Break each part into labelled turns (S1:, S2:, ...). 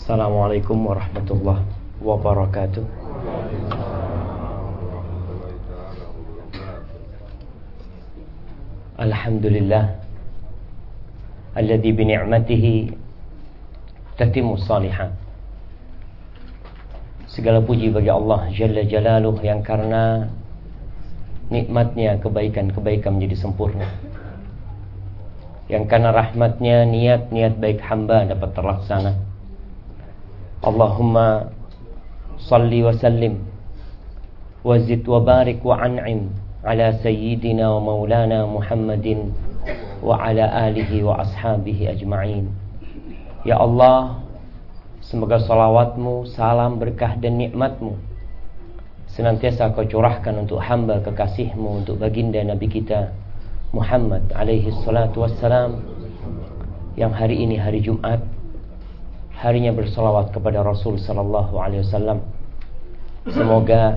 S1: Assalamualaikum warahmatullahi wabarakatuh. Alhamdulillah alladzi bi ni'matihi tatimmu shalihat. Segala puji bagi Allah Jalla Jalaluh yang karena nikmatnya kebaikan-kebaikan menjadi sempurna, yang karena rahmatnya niat-niat baik hamba dapat terlaksana. Allahumma salli wa sallim wa zid wa barik wa an'im ala sayyidina wa maulana Muhammadin wa ala alihi wa ashabihi ajma'in. Ya Allah, semoga salawatmu, salam, berkah dan nikmatmu senantiasa kau curahkan untuk hamba kekasihmu, untuk baginda Nabi kita Muhammad alaihi salatu wassalam, yang hari ini hari Jumat, harinya bersalawat kepada Rasul sallallahu alaihi wasallam. Semoga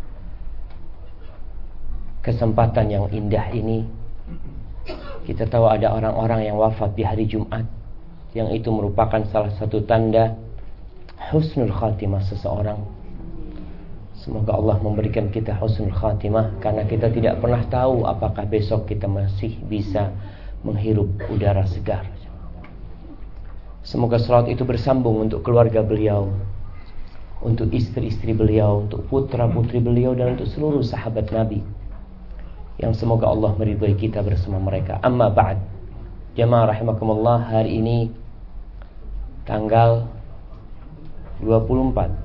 S1: kesempatan yang indah ini, kita tahu ada orang-orang yang wafat di hari Jumat, yang itu merupakan salah satu tanda husnul khatimah seseorang. Semoga Allah memberikan kita husnul khatimah, karena kita tidak pernah tahu apakah besok kita masih bisa menghirup udara segar. Semoga salawat itu bersambung untuk keluarga beliau, untuk istri-istri beliau, untuk putra-putri beliau, dan untuk seluruh sahabat Nabi, yang semoga Allah meridhai kita bersama mereka. Amma ba'd, jamaah rahimakumullah, hari ini tanggal 25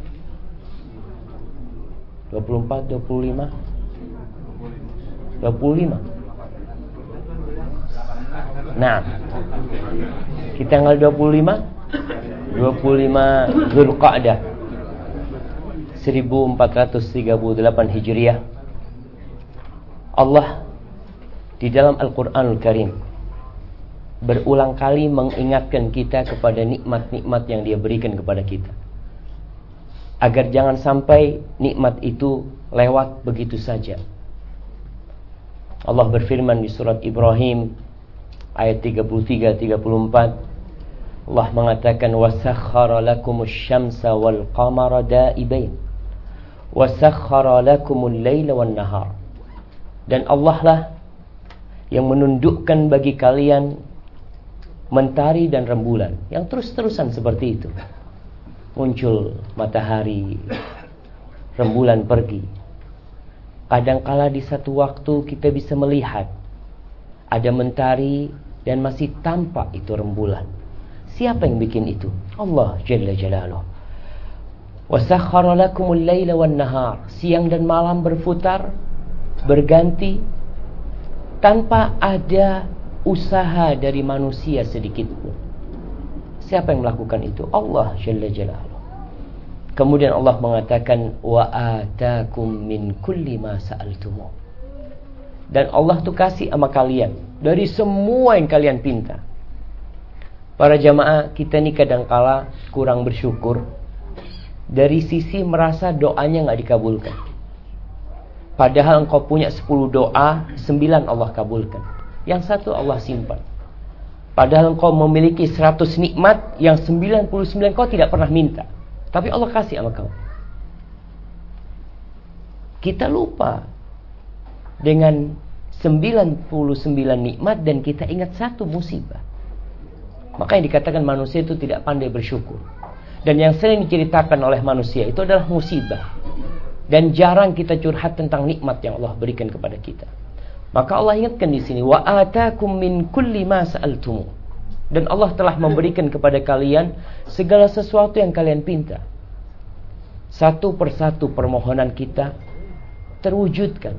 S1: Nah, kita tanggal 25 Dzulqa'dah 1438 Hijriah. Allah di dalam Al-Qur'anul Karim berulang kali mengingatkan kita kepada nikmat-nikmat yang Dia berikan kepada kita, agar jangan sampai nikmat itu lewat begitu saja. Allah berfirman di surat Ibrahim ayat 33-34, Allah mengatakan, وَسَخَّرَ لَكُمُ الشَّمْسَ وَالْقَمَرَ دَائِبَيْنِ وَسَخَّرَ لَكُمُ اللَّيْلَ وَالنَّهَارَ. Dan Allah lah yang menundukkan bagi kalian mentari dan rembulan, yang terus-terusan seperti itu. Muncul matahari, rembulan pergi. Kadangkala di satu waktu kita bisa melihat ada mentari dan masih tampak itu rembulan. Siapa yang bikin itu? Allah Jalla Jalaluh. وَسَخَّرَ لَكُمُ اللَّيْلَ وَالنَّهَارَ. Siang dan malam berputar, berganti, tanpa ada usaha dari manusia sedikit pun. Siapa yang melakukan itu? Allah Jalla Jalaluh. Kemudian Allah mengatakan, وَآتَاكُمْ مِنْ كُلِّ مَا سَأَلْتُمُهُ. Dan Allah tuh kasih sama kalian dari semua yang kalian pinta. Para jamaah, kita nih kadangkala kurang bersyukur dari sisi merasa doanya gak dikabulkan. Padahal engkau punya 10 doa, 9 Allah kabulkan, yang satu Allah simpan. Padahal engkau memiliki 100 nikmat, yang 99 kau tidak pernah minta, tapi Allah kasih sama kau. Kita lupa dengan 99 nikmat dan kita ingat satu musibah. Maka yang dikatakan manusia itu tidak pandai bersyukur. Dan yang sering diceritakan oleh manusia itu adalah musibah. Dan jarang kita curhat tentang nikmat yang Allah berikan kepada kita. Maka Allah ingatkan di sini, wa atakum min kulli ma sa'altum. Dan Allah telah memberikan kepada kalian segala sesuatu yang kalian pinta. Satu persatu permohonan kita terwujudkan.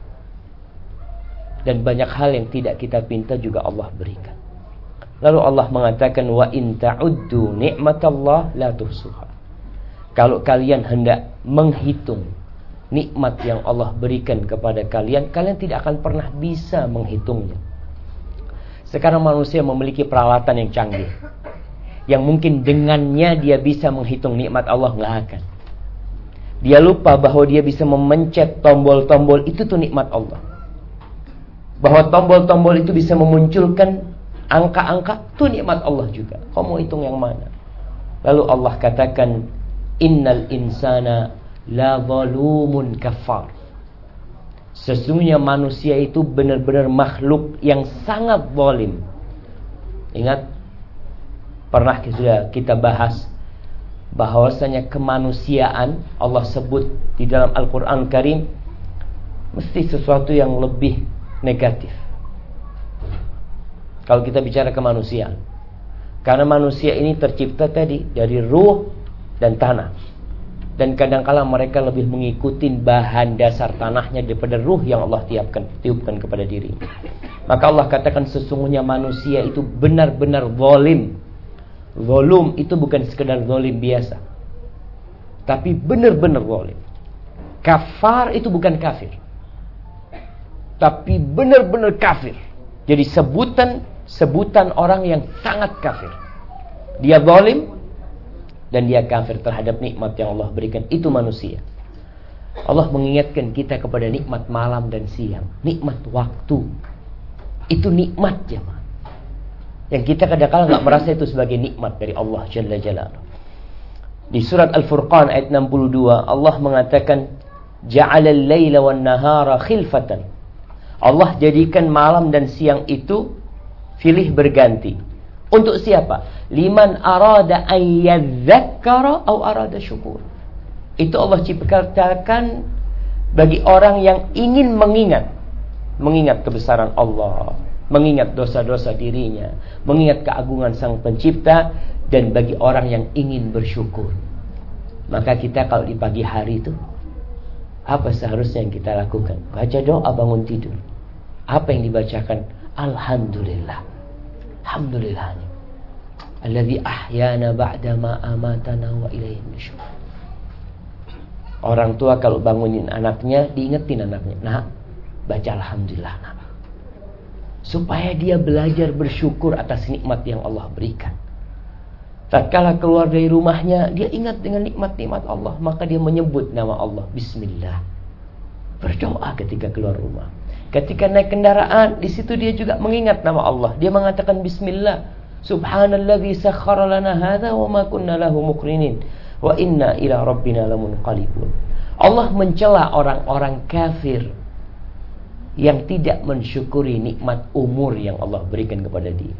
S1: Dan banyak hal yang tidak kita pinta juga Allah berikan. Lalu Allah mengatakan, wa in ta'uddu ni'matallah la tuhsuha. Kalau kalian hendak menghitung nikmat yang Allah berikan kepada kalian, kalian tidak akan pernah bisa menghitungnya. Sekarang manusia memiliki peralatan yang canggih, yang mungkin dengannya dia bisa menghitung nikmat Allah, nggak akan. Dia lupa bahwa dia bisa memencet tombol-tombol itu tuh nikmat Allah. Bahwa tombol-tombol itu bisa memunculkan angka-angka, itu nikmat Allah juga. Kau mau hitung yang mana? Lalu Allah katakan, innal insana la zalumun kafar. Sesungguhnya manusia itu benar-benar makhluk yang sangat zalim. Ingat, pernah sudah kita bahas bahwasanya kemanusiaan Allah sebut di dalam Al-Quran Karim mesti sesuatu yang lebih negatif kalau kita bicara kemanusiaan. Karena manusia ini tercipta tadi dari ruh dan tanah. Dan kadang-kala mereka lebih mengikuti bahan dasar tanahnya daripada ruh yang Allah tiupkan kepada diri. Maka Allah katakan sesungguhnya manusia itu benar-benar zalim. Zalim itu bukan sekedar zalim biasa, tapi benar-benar zalim. Kafar itu bukan kafir, tapi benar-benar kafir. Jadi sebutan orang yang sangat kafir. Dia zalim dan dia kafir terhadap nikmat yang Allah berikan. Itu manusia. Allah mengingatkan kita kepada nikmat malam dan siang, nikmat waktu. Itu nikmat jemaah, yang kita kadang-kadang gak merasa itu sebagai nikmat dari Allah Jalla Jalaluhu. Di surat Al-Furqan ayat 62 Allah mengatakan, ja'alal laila wan nahara khilfatan. Allah jadikan malam dan siang itu silih berganti. Untuk siapa? Liman arada an yadzakkara aw arada syukur. Itu Allah ciptakan bagi orang yang ingin mengingat kebesaran Allah, mengingat dosa-dosa dirinya, mengingat keagungan Sang Pencipta, dan bagi orang yang ingin bersyukur. Maka kita kalau di pagi hari itu, apa seharusnya yang kita lakukan? Baca doa bangun tidur. Apa yang dibacakan? Alhamdulillah. Alhamdulillah. Alladzi ahyana ba'da ma amatana wa ilaihi nusyur. Orang tua kalau bangunin anaknya, diingetin anaknya, "Nak, baca alhamdulillah, nak." Supaya dia belajar bersyukur atas nikmat yang Allah berikan. Tatkala keluar dari rumahnya, dia ingat dengan nikmat-nikmat Allah, maka dia menyebut nama Allah, bismillah. Berdoa ketika keluar rumah. Ketika naik kendaraan, di situ dia juga mengingat nama Allah. Dia mengatakan bismillah. Subhanalladzi sakhkhara lana hadza wa ma kunna lahu muqrinin wa inna ila rabbina lamunqalibun. Allah mencela orang-orang kafir yang tidak mensyukuri nikmat umur yang Allah berikan kepada dia.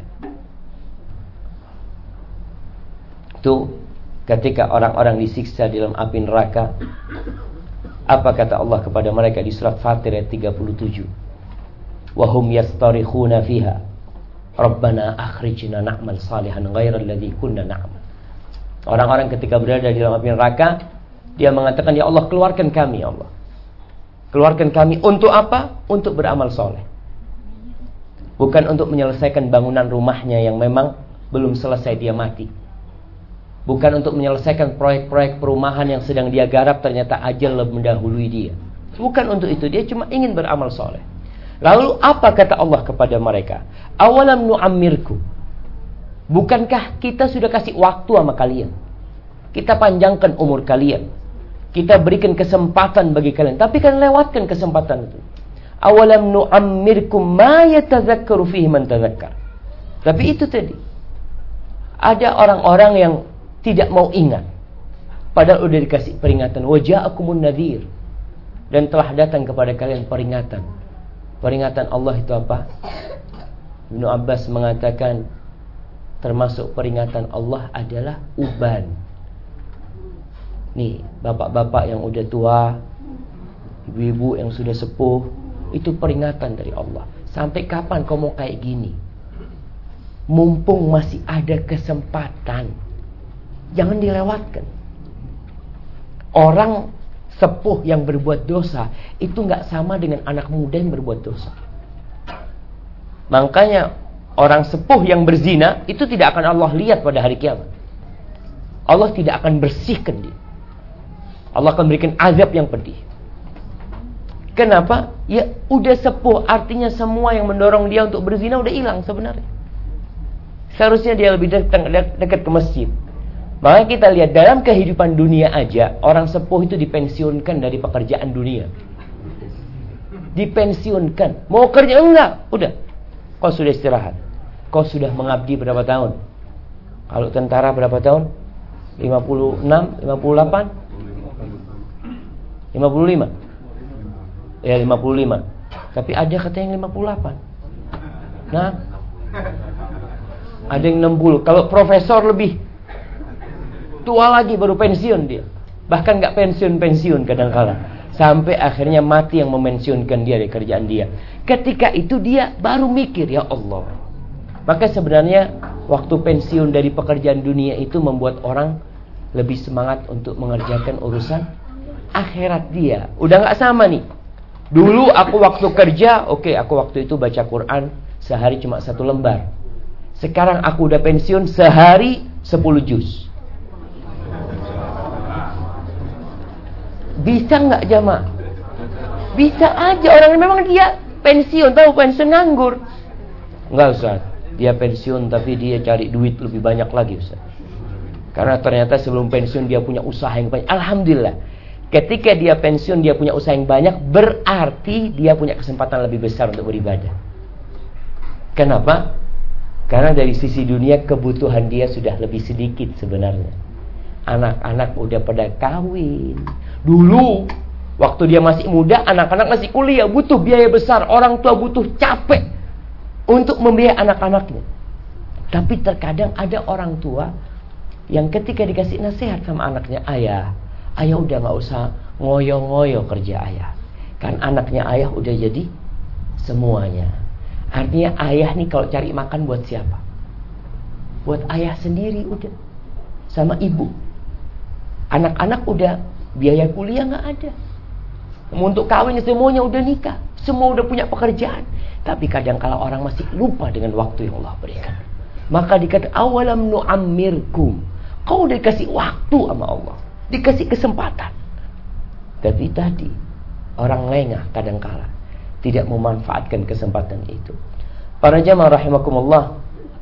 S1: Itu ketika orang-orang disiksa di dalam api neraka, apa kata Allah kepada mereka di surat Fatir ayat 37? Wa hum yastarikhuna fiha Rabbana akhrijna na'mal salihan ghairal ladzi kunna na'mal. Orang-orang ketika berada di dalam api neraka, dia mengatakan, ya Allah, keluarkan kami, ya Allah. Keluarkan kami untuk apa? Untuk beramal soleh. Bukan untuk menyelesaikan bangunan rumahnya yang memang belum selesai, dia mati. Bukan untuk menyelesaikan proyek-proyek perumahan yang sedang dia garap, ternyata ajal mendahului dia. Bukan untuk itu, dia cuma ingin beramal soleh. Lalu apa kata Allah kepada mereka? Awalam nu'ammirku. Bukankah kita sudah kasih waktu sama kalian? Kita panjangkan umur kalian. Kita berikan kesempatan bagi kalian. Tapi kan lewatkan kesempatan itu. Awalam nu'ammirkum ma yatazakkaru fihi man tazakkar. Tapi itu tadi. Ada orang-orang yang tidak mau ingat. Padahal udah dikasih peringatan. Waja'akumun nadhir. Dan telah datang kepada kalian peringatan. Peringatan Allah itu apa? Ibnu Abbas mengatakan termasuk peringatan Allah adalah uban. Nih, bapak-bapak yang udah tua, ibu-ibu yang sudah sepuh, itu peringatan dari Allah. Sampai kapan kau mau kayak gini? Mumpung masih ada kesempatan, jangan dilewatkan. Orang sepuh yang berbuat dosa itu gak sama dengan anak muda yang berbuat dosa. Makanya orang sepuh yang berzina itu tidak akan Allah lihat pada hari kiamat. Allah tidak akan bersihkan dia. Allah akan berikan azab yang pedih. Kenapa? Ya udah sepuh, artinya semua yang mendorong dia untuk berzina udah hilang sebenarnya. Seharusnya dia lebih dekat ke masjid. Maka kita lihat dalam kehidupan dunia aja, orang sepuh itu dipensiunkan dari pekerjaan dunia. Dipensiunkan. Mau kerja enggak? Udah. Kau sudah istirahat. Kau sudah mengabdi berapa tahun? Kalau tentara berapa tahun? 56, 58, 55. Ya 55. Tapi ada kata yang 58. Nah, ada yang 60. Kalau profesor lebih tua lagi baru pensiun dia. Bahkan gak pensiun kadang-kala. Sampai akhirnya mati yang memensiunkan dia dari kerjaan dia. Ketika itu dia baru mikir, ya Allah. Maka sebenarnya waktu pensiun dari pekerjaan dunia itu membuat orang lebih semangat untuk mengerjakan urusan akhirat dia. Udah gak sama nih. Dulu aku waktu kerja, aku waktu itu baca Quran sehari cuma 1 lembar. Sekarang aku udah pensiun sehari 10 juz. Bisa gak jamaah? Bisa aja. Orang memang dia pensiun, tahu pensiun nganggur. Enggak Ustaz, dia pensiun tapi dia cari duit lebih banyak lagi Ustaz. Karena ternyata sebelum pensiun dia punya usaha yang banyak. Alhamdulillah. Ketika dia pensiun dia punya usaha yang banyak, berarti dia punya kesempatan lebih besar untuk beribadah. Kenapa? Karena dari sisi dunia kebutuhan dia sudah lebih sedikit sebenarnya. Anak-anak udah pada kawin. Dulu waktu dia masih muda, anak-anak masih kuliah, butuh biaya besar. Orang tua butuh capek untuk membiayai anak-anaknya. Tapi terkadang ada orang tua yang ketika dikasih nasihat sama anaknya, ayah udah gak usah ngoyo-ngoyo kerja ayah. Kan anaknya ayah udah jadi semuanya. Artinya ayah nih kalau cari makan buat siapa? Buat ayah sendiri udah. Sama ibu. Anak-anak udah biaya kuliah gak ada. Untuk kawin semuanya udah nikah. Semua udah punya pekerjaan. Tapi kadang kala orang masih lupa dengan waktu yang Allah berikan. Maka dikata awalam nu'ammirkum. Kau udah dikasih waktu sama Allah. Dikasih kesempatan. Tapi tadi orang lengah kadangkala tidak memanfaatkan kesempatan itu. Para jamaah rahimakumullah,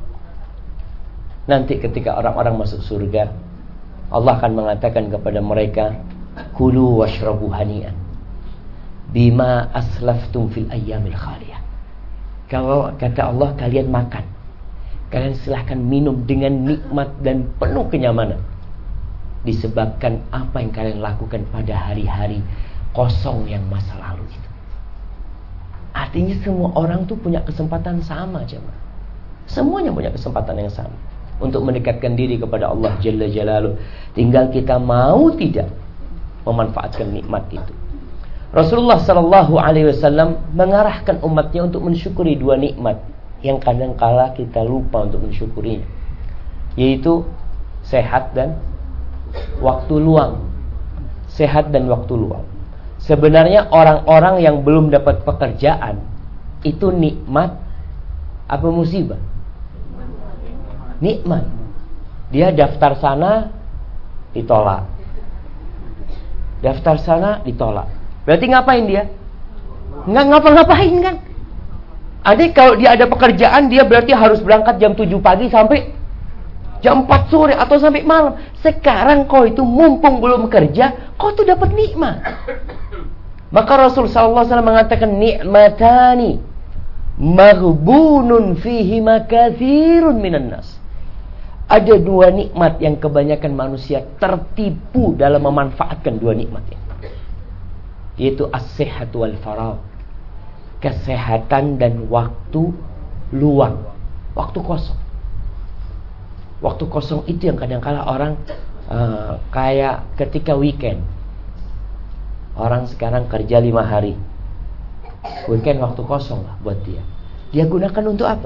S1: nanti ketika orang-orang masuk surga, Allah akan mengatakan kepada mereka, kulu washrabu hani'an bima aslaftum fil ayyamil khaliyah. Kalau kata Allah, kalian makan, kalian silahkan minum dengan nikmat dan penuh kenyamanan, disebabkan apa yang kalian lakukan pada hari-hari kosong yang masa lalu itu. Artinya semua orang tuh punya kesempatan sama jemaah. Semuanya punya kesempatan yang sama untuk mendekatkan diri kepada Allah Jalla Jalaluh. Tinggal kita mau tidak memanfaatkan nikmat itu. Rasulullah sallallahu alaihi wasallam mengarahkan umatnya untuk mensyukuri 2 nikmat yang kadang-kala kita lupa untuk mensyukurinya, yaitu sehat dan waktu luang. Sehat dan waktu luang. Sebenarnya orang-orang yang belum dapat pekerjaan itu nikmat apa musibah? Nikmat. Dia daftar sana ditolak. Daftar sana ditolak. Berarti ngapain dia? Nggak ngapa-ngapain kan? Adik kalau dia ada pekerjaan, dia berarti harus berangkat jam 7 pagi sampai jam 4 sore atau sampai malam. Sekarang kau itu mumpung belum kerja, kau tuh dapat nikmat. Maka Rasul sallallahu alaihi wasallam mengatakan, nikmatani maghbunun fihi makatsirun minan nas. Ada 2 nikmat yang kebanyakan manusia tertipu dalam memanfaatkan 2 nikmat ini, yaitu as-sihhat wal faragh. Kesehatan dan waktu luang, waktu kosong. Waktu kosong itu yang kadang-kala orang kayak ketika weekend. Orang sekarang kerja 5 hari. Weekend waktu kosong lah buat dia. Dia gunakan untuk apa?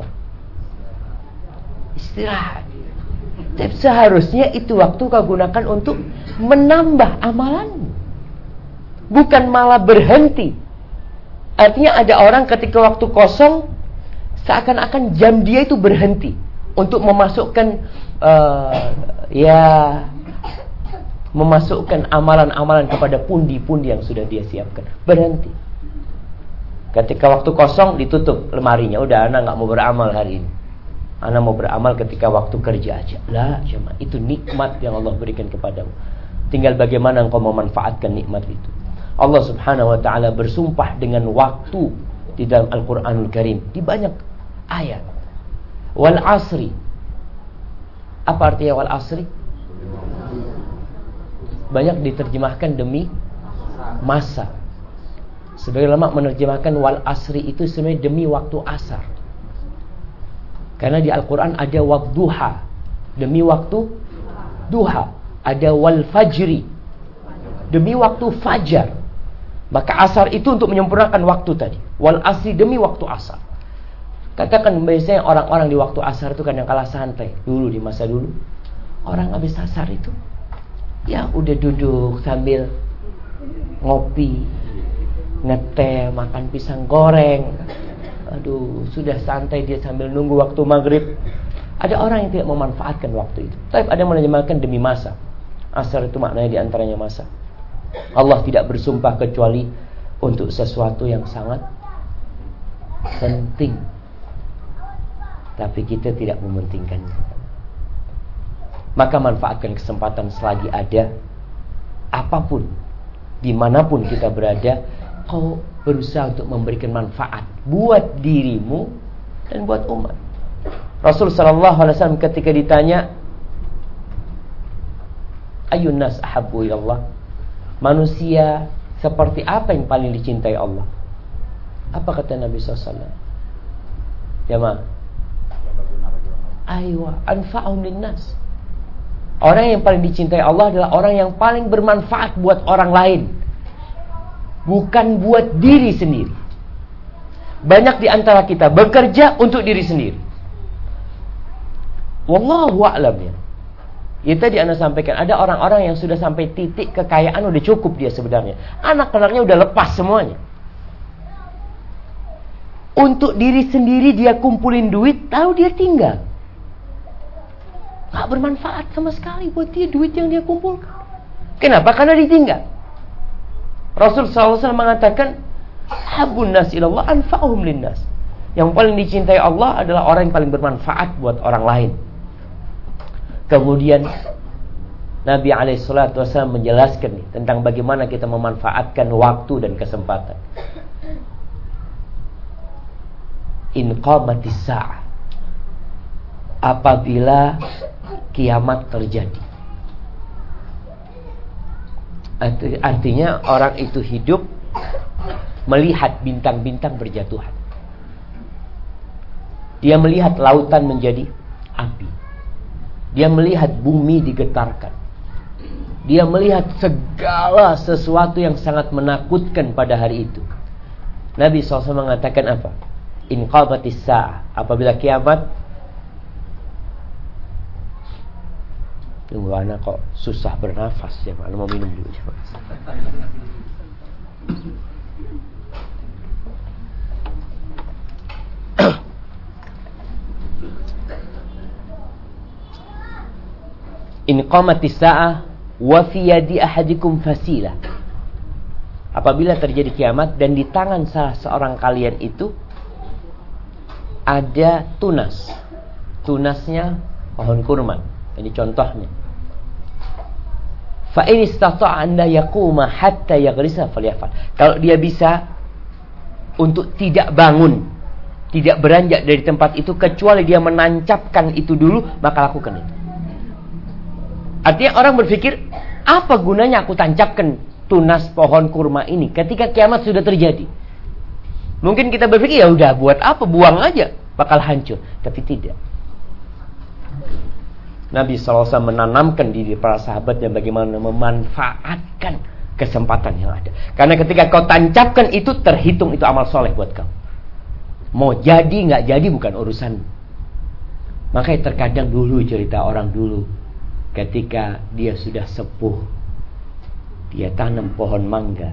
S1: Istirahat. Tapi seharusnya itu waktu kau gunakan untuk menambah amalanmu, bukan malah berhenti. Artinya ada orang ketika waktu kosong seakan-akan jam dia itu berhenti untuk memasukkan memasukkan amalan-amalan kepada pundi-pundi yang sudah dia siapkan. Berhenti. Ketika waktu kosong ditutup lemarinya. Udah, anak gak mau beramal hari ini. Anak mau beramal ketika waktu kerja aja. Lah, cuma itu nikmat yang Allah berikan kepadamu. Tinggal bagaimana engkau memanfaatkan nikmat itu. Allah subhanahu wa ta'ala bersumpah dengan waktu di dalam Al-Quranul Karim di banyak ayat. Wal asri. Apa artinya wal asri? banyak diterjemahkan demi masa. Sebagian ulama menerjemahkan wal asri itu sebenarnya demi waktu asar. Karena di Al-Quran ada wadduha, demi waktu duha. Ada wal fajri, demi waktu fajar. Maka asar itu untuk menyempurnakan waktu tadi. Wal asri demi waktu asar. Katakan biasanya orang-orang di waktu asar itu kadang kala santai. Dulu di masa dulu, orang habis asar itu ya udah duduk sambil ngopi, ngeteh, makan pisang goreng. Aduh, sudah santai dia sambil nunggu waktu maghrib. Ada orang yang tidak memanfaatkan waktu itu. Tapi ada yang menerjemahkan demi masa. Asar itu maknanya diantaranya masa. Allah tidak bersumpah kecuali untuk sesuatu yang sangat penting. Tapi kita tidak mementingkannya. Maka manfaatkan kesempatan selagi ada. Apapun, dimanapun kita berada, kau berusaha untuk memberikan manfaat buat dirimu dan buat umat. Rasul sallallahu alaihi wasallam ketika ditanya, Ayyun nas ahabbu ilallah, manusia seperti apa yang paling dicintai Allah? Apa kata Nabi SAW? Jamaah, aywa anfa'um linnas. Orang yang paling dicintai Allah adalah orang yang paling bermanfaat buat orang lain, bukan buat diri sendiri. Banyak di antara kita bekerja untuk diri sendiri. Wallahu a'lam ya. Ya tadi Anda sampaikan, ada orang-orang yang sudah sampai titik kekayaan udah cukup dia sebenarnya. Anak-anaknya udah lepas semuanya. Untuk diri sendiri dia kumpulin duit, tahu dia tinggal. Gak bermanfaat sama sekali buat dia duit yang dia kumpulkan. Kenapa? Karena ditinggal. Rasul SAW mengatakan, Habun nas ilallah anfa'uhum linnas. Yang paling dicintai Allah adalah orang yang paling bermanfaat buat orang lain. Kemudian Nabi SAW menjelaskan tentang bagaimana kita memanfaatkan waktu dan kesempatan. In qamatis sa'ah, apabila kiamat terjadi. Artinya orang itu hidup melihat bintang-bintang berjatuhan. Dia melihat lautan menjadi api. Dia melihat bumi digetarkan. Dia melihat segala sesuatu yang sangat menakutkan pada hari itu. Nabi SAW mengatakan apa? In qamatis sa'ah, apabila kiamat. Tunggu, anak kok susah bernafas ya, Pak. Mau minum dulu ya, Pak. In qamatis sa'ah wa fi yadi ahadikum fasilah. Apabila terjadi kiamat dan di tangan salah seorang kalian itu ada tunas. Tunasnya pohon kurma. Ini contohnya. Fa in istata'a an la yaquma hatta yaghrisa falyafal. Kalau dia bisa untuk tidak bangun, tidak beranjak dari tempat itu kecuali dia menancapkan itu dulu, maka lakukan itu. Artinya orang berpikir, apa gunanya aku tancapkan tunas pohon kurma ini ketika kiamat sudah terjadi? Mungkin kita berpikir, ya udah buat apa, buang aja, bakal hancur. Tapi tidak. Nabi SAW menanamkan diri para sahabatnya bagaimana memanfaatkan kesempatan yang ada. Karena ketika kau tancapkan itu, terhitung itu amal soleh buat kau. Mau jadi nggak jadi bukan urusan. Makanya terkadang dulu cerita orang dulu, ketika dia sudah sepuh, dia tanam pohon mangga,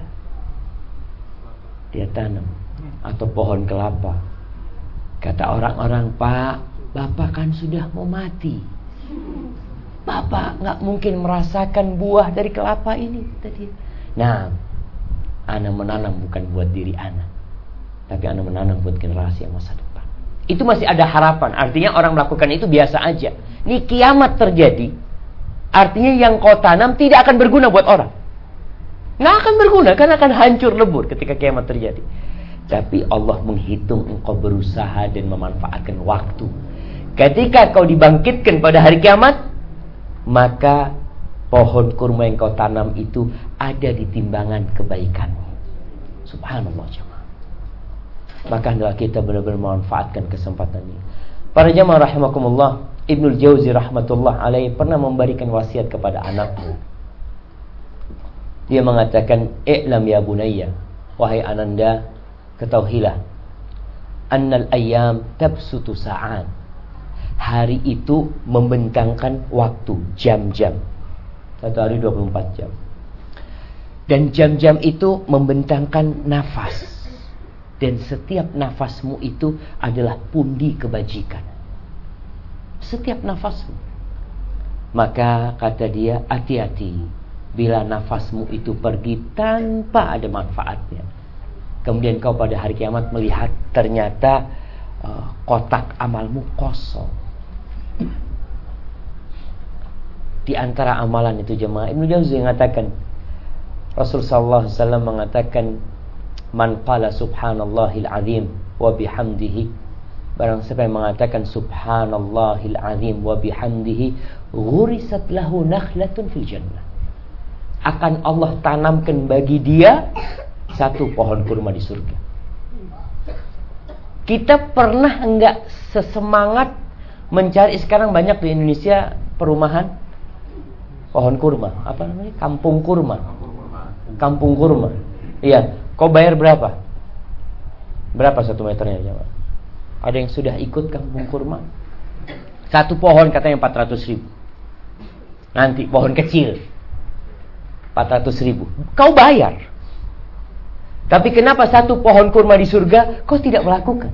S1: dia tanam, atau pohon kelapa. Kata orang-orang, Pak, Bapak kan sudah mau mati, Bapak gak mungkin merasakan buah dari kelapa ini. Nah, ana menanam bukan buat diri ana, tapi ana menanam buat generasi yang masa depan. Itu masih ada harapan. Artinya orang melakukan itu biasa aja. Ini kiamat terjadi, artinya yang kau tanam tidak akan berguna buat orang. Nggak akan berguna, karena akan hancur lebur ketika kiamat terjadi. Tapi Allah menghitung engkau berusaha dan memanfaatkan waktu. Ketika kau dibangkitkan pada hari kiamat, maka pohon kurma yang kau tanam itu ada di timbangan kebaikanmu. Subhanallah jemaah. Maka hendaklah kita benar-benar memanfaatkan kesempatan ini. Para jemaah rahimakumullah, Ibnul Jauzi rahmatullah alaih pernah memberikan wasiat kepada anaknya. Dia mengatakan, "I'lam ya bunayya, wahai ananda, ketahuilah, annal ayyam tabsutu sa'at." Hari itu membentangkan waktu, jam-jam. Satu hari 24 jam. Dan jam-jam itu membentangkan nafas. Dan setiap nafasmu itu adalah pundi kebajikan. Setiap nafasmu. Maka kata dia, hati-hati bila nafasmu itu pergi tanpa ada manfaatnya. Kemudian kau pada hari kiamat melihat ternyata kotak amalmu kosong. Di antara amalan itu jemaah, Ibnu Jauzi mengatakan, Rasulullah SAW mengatakan, "Man qala subhanallahil azim wa bihamdihi." Barang siapa yang mengatakan subhanallahil azim wa bihamdihi, ghurisat lahu nakhlatun fil jannah. Akan Allah tanamkan bagi dia satu pohon kurma di surga. Kita pernah enggak sesemangat mencari, sekarang banyak di Indonesia perumahan pohon kurma, apa namanya? Kampung kurma. Kampung kurma. Iya, kau bayar berapa? Berapa 1 meternya, jemaah? Ada yang sudah ikut kampung kurma? Satu pohon katanya 400.000. Nanti pohon kecil 400.000. Kau bayar. Tapi kenapa satu pohon kurma di surga kau tidak melakukan?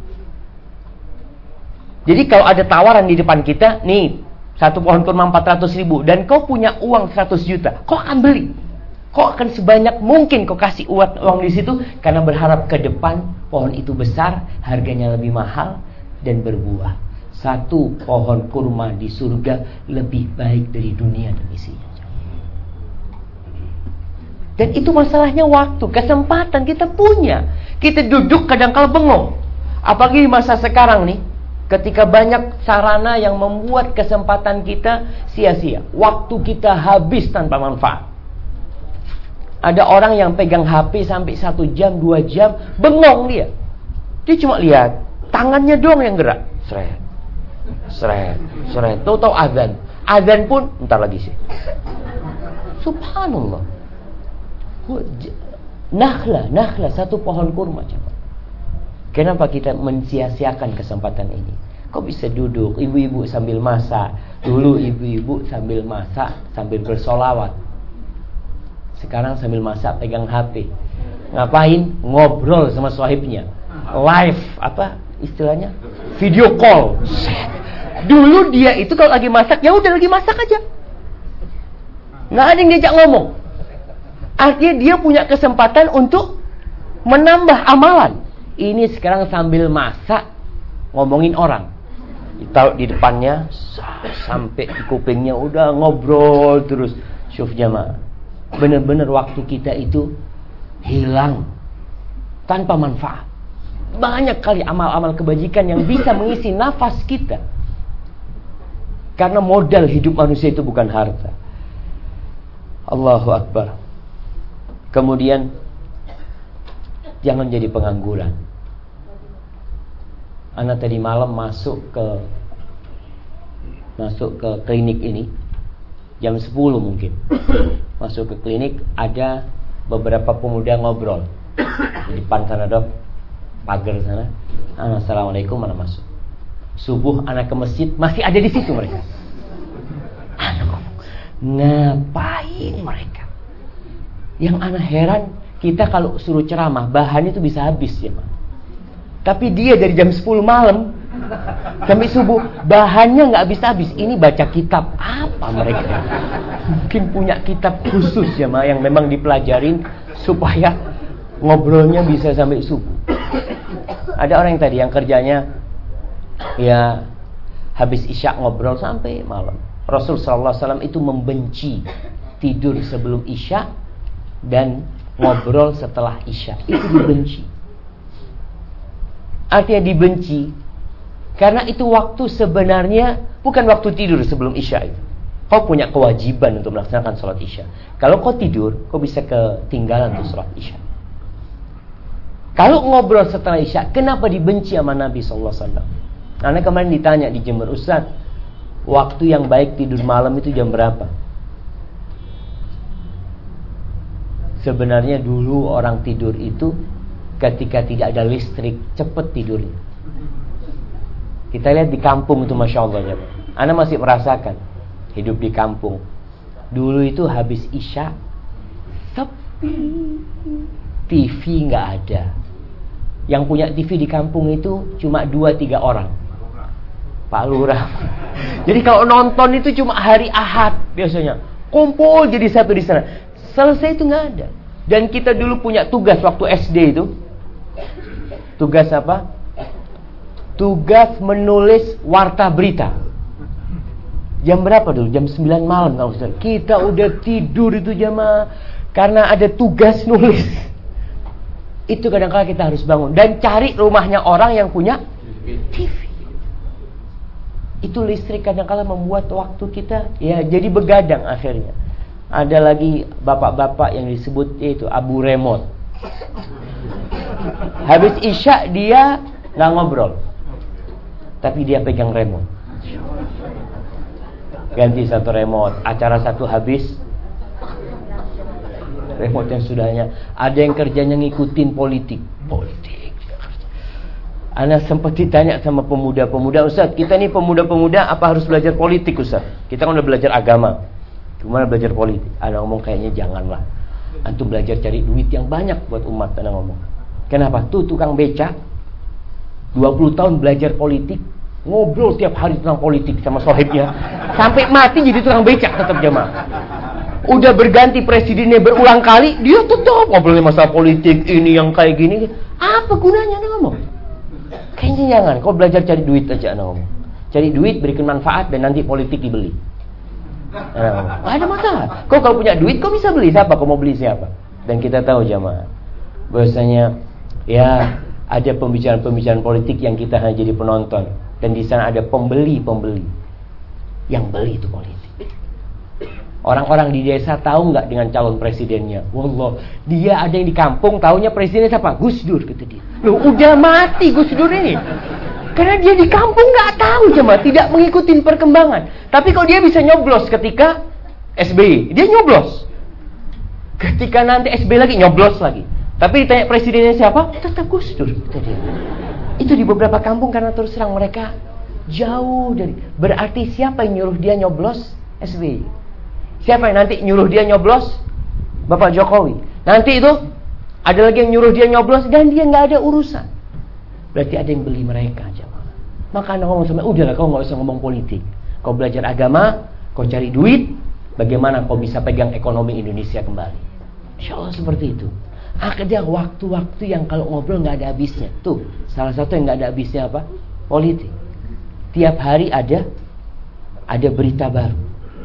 S1: Jadi kalau ada tawaran di depan kita, nih satu pohon kurma 400.000 dan kau punya uang 100 juta, kau akan beli. Kau akan sebanyak mungkin kau kasih uang di situ karena berharap ke depan pohon itu besar, harganya lebih mahal dan berbuah. Satu pohon kurma di surga lebih baik dari dunia dan isinya. Dan itu masalahnya waktu, kesempatan kita punya. Kita duduk kadang-kala bengong. Apalagi di masa sekarang nih, ketika banyak sarana yang membuat kesempatan kita sia-sia. Waktu kita habis tanpa manfaat. Ada orang yang pegang HP sampai 1 jam, 2 jam, bengong dia. Dia cuma lihat, tangannya doang yang gerak. Seret, seret, seret. Tahu-tahu azan. Azan pun, bentar lagi sih. Subhanallah. Nakhla, satu pohon kurma. Kenapa kita mensia-siakan kesempatan ini? Kok bisa duduk, ibu-ibu sambil masak. Dulu ibu-ibu sambil masak, sambil bersolawat. Sekarang sambil masak pegang HP. Ngapain? Ngobrol sama sahibnya. Live, apa istilahnya? Video call. Dulu dia itu kalau lagi masak, ya udah lagi masak aja. Nggak ada yang diajak ngomong. Artinya dia punya kesempatan untuk menambah amalan. Ini sekarang sambil masak ngomongin orang. Ditaruh di depannya sampai di kupingnya udah ngobrol terus. Syuf jamaah. Benar-benar waktu kita itu hilang tanpa manfaat. Banyak kali amal-amal kebajikan yang bisa mengisi nafas kita. Karena modal hidup manusia itu bukan harta. Allahu Akbar. Kemudian jangan jadi pengangguran. Anak tadi malam masuk ke klinik ini jam 10 mungkin. Masuk ke klinik, ada beberapa pemuda ngobrol di depan sana, dok, pagar sana. Assalamualaikum, mana masuk. Subuh anak ke masjid, masih ada di situ mereka. Anak ngomong, ngapain mereka? Yang anak heran, kita kalau suruh ceramah bahannya itu bisa habis ya, Mak. Tapi dia dari jam 10 malam sampai subuh bahannya nggak habis-habis. Ini baca kitab apa mereka? Mungkin punya kitab khusus ya, Mak, yang memang dipelajarin supaya ngobrolnya bisa sampai subuh. Ada orang yang tadi yang kerjanya ya habis isya ngobrol sampai malam. Rasul sallallahu alaihi wasallam itu membenci tidur sebelum isya dan ngobrol setelah isya. Itu dibenci. Artinya dibenci karena itu waktu sebenarnya bukan waktu tidur sebelum isya itu. Kau punya kewajiban untuk melaksanakan sholat isya. Kalau kau tidur, kau bisa ketinggalan tuh sholat isya. Kalau ngobrol setelah isya, kenapa dibenci sama Nabi SAW? Karena kemarin ditanya di Jember, Ustaz, waktu yang baik tidur malam itu jam berapa? Sebenarnya dulu orang tidur itu ketika tidak ada listrik, cepat tidurnya. Kita lihat di kampung itu, Masya Allah ya. Ana masih merasakan hidup di kampung. Dulu itu habis isya, sepi, TV nggak ada. Yang punya TV di kampung itu cuma 2-3 orang, Pak Lurah. Jadi kalau nonton itu cuma hari Ahad biasanya. Kumpul jadi satu di sana. Selesai itu nggak ada. Dan kita dulu punya tugas waktu SD itu. Tugas apa? Tugas menulis warta berita. Jam berapa dulu? Jam 9 malam kalau Ustaz. Kita udah tidur itu jamaah karena ada tugas nulis. Itu kadang-kadang kita harus bangun dan cari rumahnya orang yang punya TV. Itu listrik kadang-kadang membuat waktu kita ya jadi begadang akhirnya. Ada lagi bapak-bapak yang disebut yaitu Abu Remote. Habis isya dia nggak ngobrol, tapi dia pegang remote. Ganti satu remote, acara satu habis, remote yang sudahnya. Ada yang kerjanya ngikutin politik. Ana sempat ditanya sama pemuda-pemuda, Ustaz, kita nih pemuda-pemuda apa harus belajar politik Ustaz? Kita kan udah belajar agama, gimana belajar politik? Ana ngomong kayaknya janganlah. Antum belajar cari duit yang banyak buat umat. Ana ngomong. Kenapa? Tuh tukang beca 20 tahun belajar politik, ngobrol tiap hari tentang politik sama sohibnya, sampai mati jadi tukang becak tetap jamaah. Udah berganti presidennya berulang kali, dia tetap ngobrolin masalah politik ini yang kayak gini. Apa gunanya nih ngomong? Kayaknya jangan. Kau belajar cari duit aja nih ngomong. Cari duit, berikan manfaat dan nanti politik dibeli. Gak ada masalah. Kau kalau punya duit, kau bisa beli siapa? Kau mau beli siapa? Dan kita tahu jamaah, bahwasanya ya ada pembicaraan-pembicaraan politik yang kita hanya jadi penonton. Dan di sana ada pembeli-pembeli yang beli itu politik. Orang-orang di desa tahu nggak dengan calon presidennya? Wallah, dia ada yang di kampung tahunya presidennya siapa? Gus Dur, kata dia. Loh, udah mati Gus Dur ini. Karena dia di kampung nggak tahu cuma tidak mengikuti perkembangan. Tapi kalau dia bisa nyoblos ketika SBY, dia nyoblos. Ketika nanti SBY lagi nyoblos lagi. Tapi ditanya presidennya siapa? Tetap Gus Dur, kata dia. Itu di beberapa kampung karena terus terang mereka jauh dari. Berarti siapa yang nyuruh dia nyoblos? SBY. Siapa yang nanti nyuruh dia nyoblos? Bapak Jokowi. Nanti itu ada lagi yang nyuruh dia nyoblos dan dia nggak ada urusan. Berarti ada yang beli mereka aja. Maka anda ngomong sama, udahlah kau nggak usah ngomong politik. Kau belajar agama, kau cari duit. Bagaimana kau bisa pegang ekonomi Indonesia kembali? Insya Allah seperti itu. Ada waktu-waktu yang kalau ngobrol nggak ada habisnya. Tuh, salah satu yang nggak ada habisnya apa? Politik. Tiap hari ada berita baru.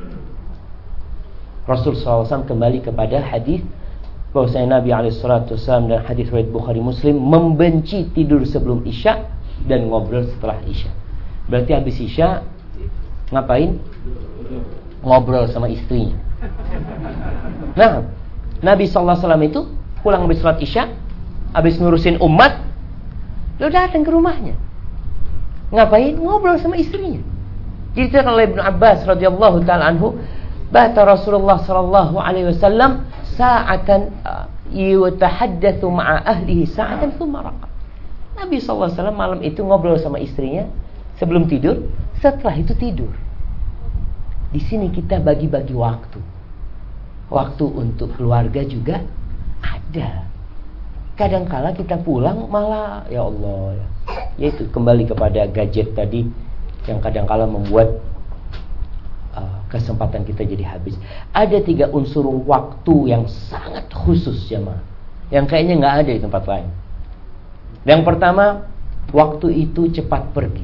S1: Rasul SAW kembali kepada hadis bahwasanya Nabi SAW dan hadis riwayat Bukhari Muslim membenci tidur sebelum isya dan ngobrol setelah isya. Berarti habis isya ngapain? Ngobrol sama istrinya. Nah, Nabi SAW itu pulang habis sholat isya, habis ngurusin umat, dia datang ke rumahnya. Ngapain? Ngobrol sama istrinya. Jadi oleh Ibnu Abbas radhiyallahu taala anhu, bata Rasulullah sallallahu alaihi wasallam sa'atan yatahaddatsu ma'a ahlihi sa'atan thumma raqa. Nabi sallallahu alaihi wasallam malam itu ngobrol sama istrinya sebelum tidur, setelah itu tidur. Di sini kita bagi-bagi waktu. Waktu untuk keluarga juga ada. Kadang-kala kita pulang malah ya Allah ya. Yaitu kembali kepada gadget tadi yang kadang-kala membuat kesempatan kita jadi habis. Ada 3 unsur waktu yang sangat khusus jemaah, yang kayaknya nggak ada di tempat lain. Yang pertama, waktu itu cepat pergi.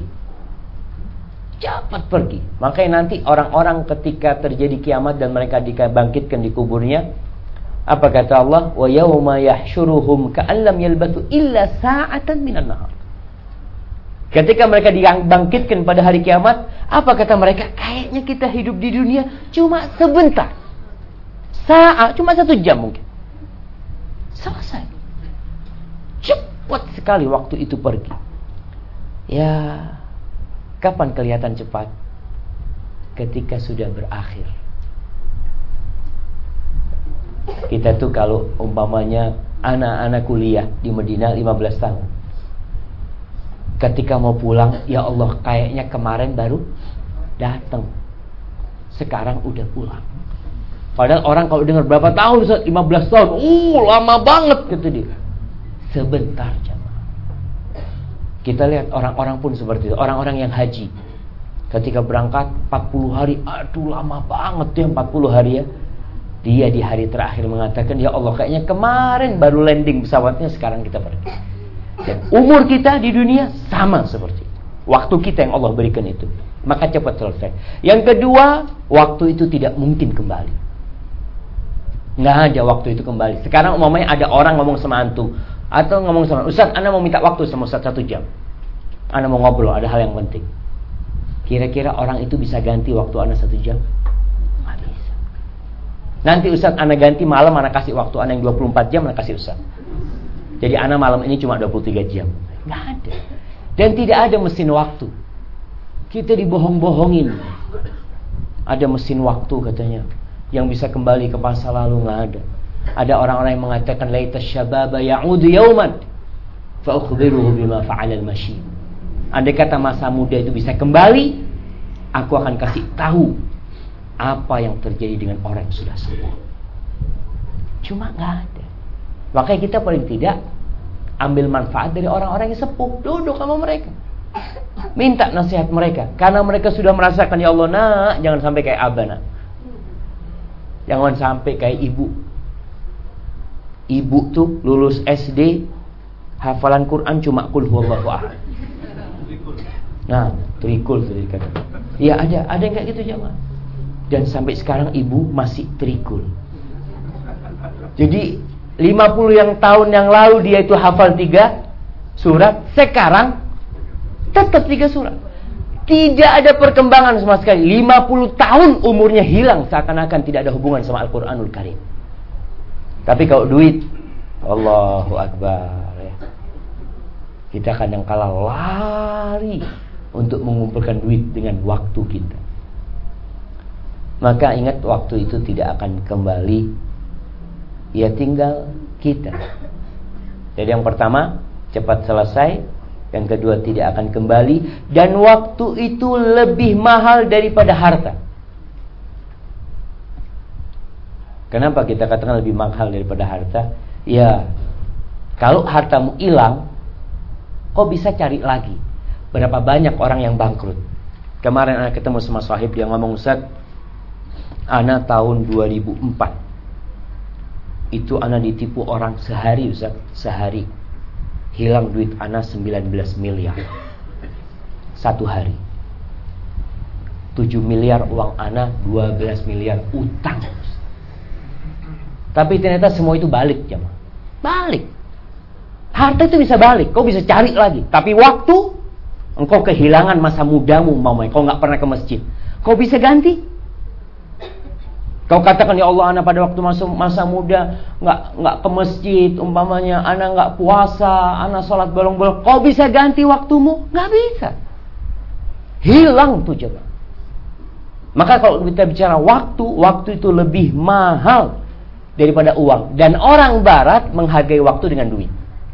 S1: Cepat pergi. Makanya nanti orang-orang ketika terjadi kiamat dan mereka dibangkitkan di kuburnya, apa kata Allah? Wa yauma yahsyuruhum ka'an lam yalbathu illa sa'atan minan nahar. Ketika mereka dibangkitkan pada hari kiamat, apa kata mereka? Kayaknya kita hidup di dunia cuma sebentar. Cuma 1 jam mungkin. Selesai. Cepat sekali waktu itu pergi. Ya, kapan kelihatan cepat? Ketika sudah berakhir. Kita tuh kalau umpamanya anak-anak kuliah di Madinah 15 tahun. Ketika mau pulang, ya Allah, kayaknya kemarin baru datang. Sekarang udah pulang. Padahal orang kalau dengar berapa tahun, Ustaz? 15 tahun. Lama banget gitu dia. Sebentar jemaah. Kita lihat orang-orang pun seperti itu. Orang-orang yang haji. Ketika berangkat 40 hari, aduh lama banget ya 40 hari ya. Dia di hari terakhir mengatakan, ya Allah, kayaknya kemarin baru landing pesawatnya, sekarang kita pergi. Dan umur kita di dunia sama seperti itu. Waktu kita yang Allah berikan itu. Maka cepat selesai. Yang kedua, waktu itu tidak mungkin kembali. Nggak ada waktu itu kembali. Sekarang umumnya ada orang ngomong sama antum, atau ngomong sama Ustaz, ana mau minta waktu sama Ustaz 1 jam. Ana mau ngobrol, ada hal yang penting. Kira-kira orang itu bisa ganti waktu ana 1 jam? Nggak bisa. Nanti Ustaz, ana ganti malam, ana kasih waktu ana yang 24 jam, ana kasih Ustaz. Jadi ana malam ini cuma 23 jam. Nggak ada. Dan tidak ada mesin waktu. Kita dibohong-bohongin. Ada mesin waktu katanya, yang bisa kembali ke masa lalu. Nggak ada. Ada orang-orang yang mengatakan laita syababa ya'udu yauman fa ukhbiruhu bima fa'ala al-mashi. Andai kata masa muda itu bisa kembali, aku akan kasih tahu apa yang terjadi dengan orang yang sudah sepuh. Cuma nggak ada. Makanya kita paling tidak ambil manfaat dari orang-orang yang sepuh. Duduk sama mereka, minta nasihat mereka, karena mereka sudah merasakan. Ya Allah, nak, jangan sampai kayak abah, nak. Jangan sampai kayak ibu. Ibu tuh lulus SD, hafalan Quran cuma qul huwallahu ahad. Nah, trikul tadi kata. Iya, ada yang kayak gitu jemaah. Dan sampai sekarang ibu masih trikul. Jadi 50 tahun yang lalu dia itu hafal 3 surat, sekarang tetap 3 surat. Tidak ada perkembangan sama sekali. 50 tahun umurnya hilang, seakan-akan tidak ada hubungan sama Al-Quranul Karim. Tapi kalau duit, Allahu Akbar ya. Kita kadang kala lari untuk mengumpulkan duit dengan waktu kita. Maka ingat, waktu itu tidak akan kembali. Ya tinggal kita. Jadi yang pertama, cepat selesai. Yang kedua, tidak akan kembali. Dan waktu itu lebih mahal daripada harta. Kenapa kita katakan lebih mahal daripada harta? Ya, kalau hartamu hilang, kau bisa cari lagi. Berapa banyak orang yang bangkrut. Kemarin anak ketemu sama sahib, dia ngomong, Ustaz, anak tahun 2004 itu anak ditipu orang sehari, Ustaz. Sehari hilang duit anak 19 miliar. 1 hari 7 miliar uang anak, 12 miliar utang. Tapi ternyata semua itu balik, jemaah. Balik. Harta itu bisa balik, kau bisa cari lagi. Tapi waktu, engkau kehilangan masa mudamu, kau gak pernah ke masjid, kau bisa ganti. Kau katakan, ya Allah, anak pada waktu masa muda nggak ke masjid, umpamanya anak nggak puasa, anak sholat bolong-bolong. Kau bisa ganti waktumu? Nggak bisa. Hilang tuh coba. Maka kalau kita bicara waktu itu lebih mahal daripada uang. Dan orang Barat menghargai waktu dengan duit.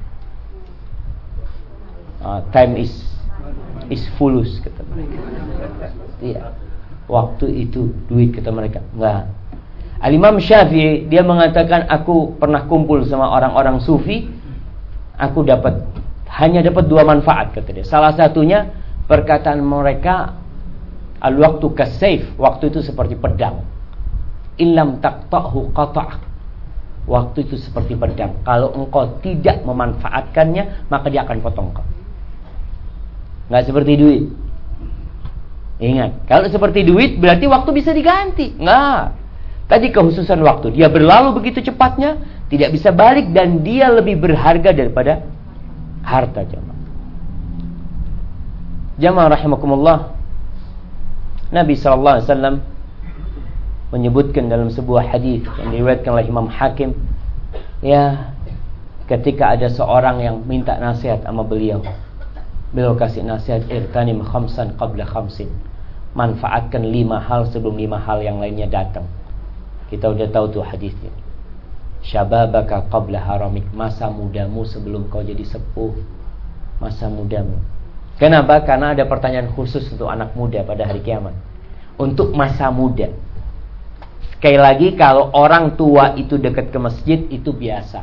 S1: Time is fulus, kata mereka. Iya. Waktu itu duit, kata mereka. Enggak. Al-Imam Syafi'i, dia mengatakan, aku pernah kumpul sama orang-orang sufi, aku hanya dapat 2 manfaat, kata dia. Salah satunya, perkataan mereka, al-waktu kas-sayf, waktu itu seperti pedang. Illam taqta'hu qata'ak. Waktu itu seperti pedang. Kalau engkau tidak memanfaatkannya, maka dia akan potong kau. Enggak seperti duit. Ingat, kalau seperti duit berarti waktu bisa diganti. Enggak. Tadi kehususan waktu, dia berlalu begitu cepatnya, tidak bisa balik, dan dia lebih berharga daripada harta, jemaah. Jamaah rahimakumullah, Nabi SAW menyebutkan dalam sebuah hadis yang diriwayatkan oleh Imam Hakim, ya, ketika ada seorang yang minta nasihat sama beliau kasih nasihat, irtanim khamsan qabla khamsin, manfaatkan 5 hal sebelum 5 hal yang lainnya datang. Kita udah tahu tuh hadisnya. Syababaka qabla haramik, masa mudamu sebelum kau jadi sepuh. Masa mudamu. Kenapa? Karena ada pertanyaan khusus untuk anak muda pada hari kiamat. Untuk masa muda. Sekali lagi, kalau orang tua itu dekat ke masjid, itu biasa.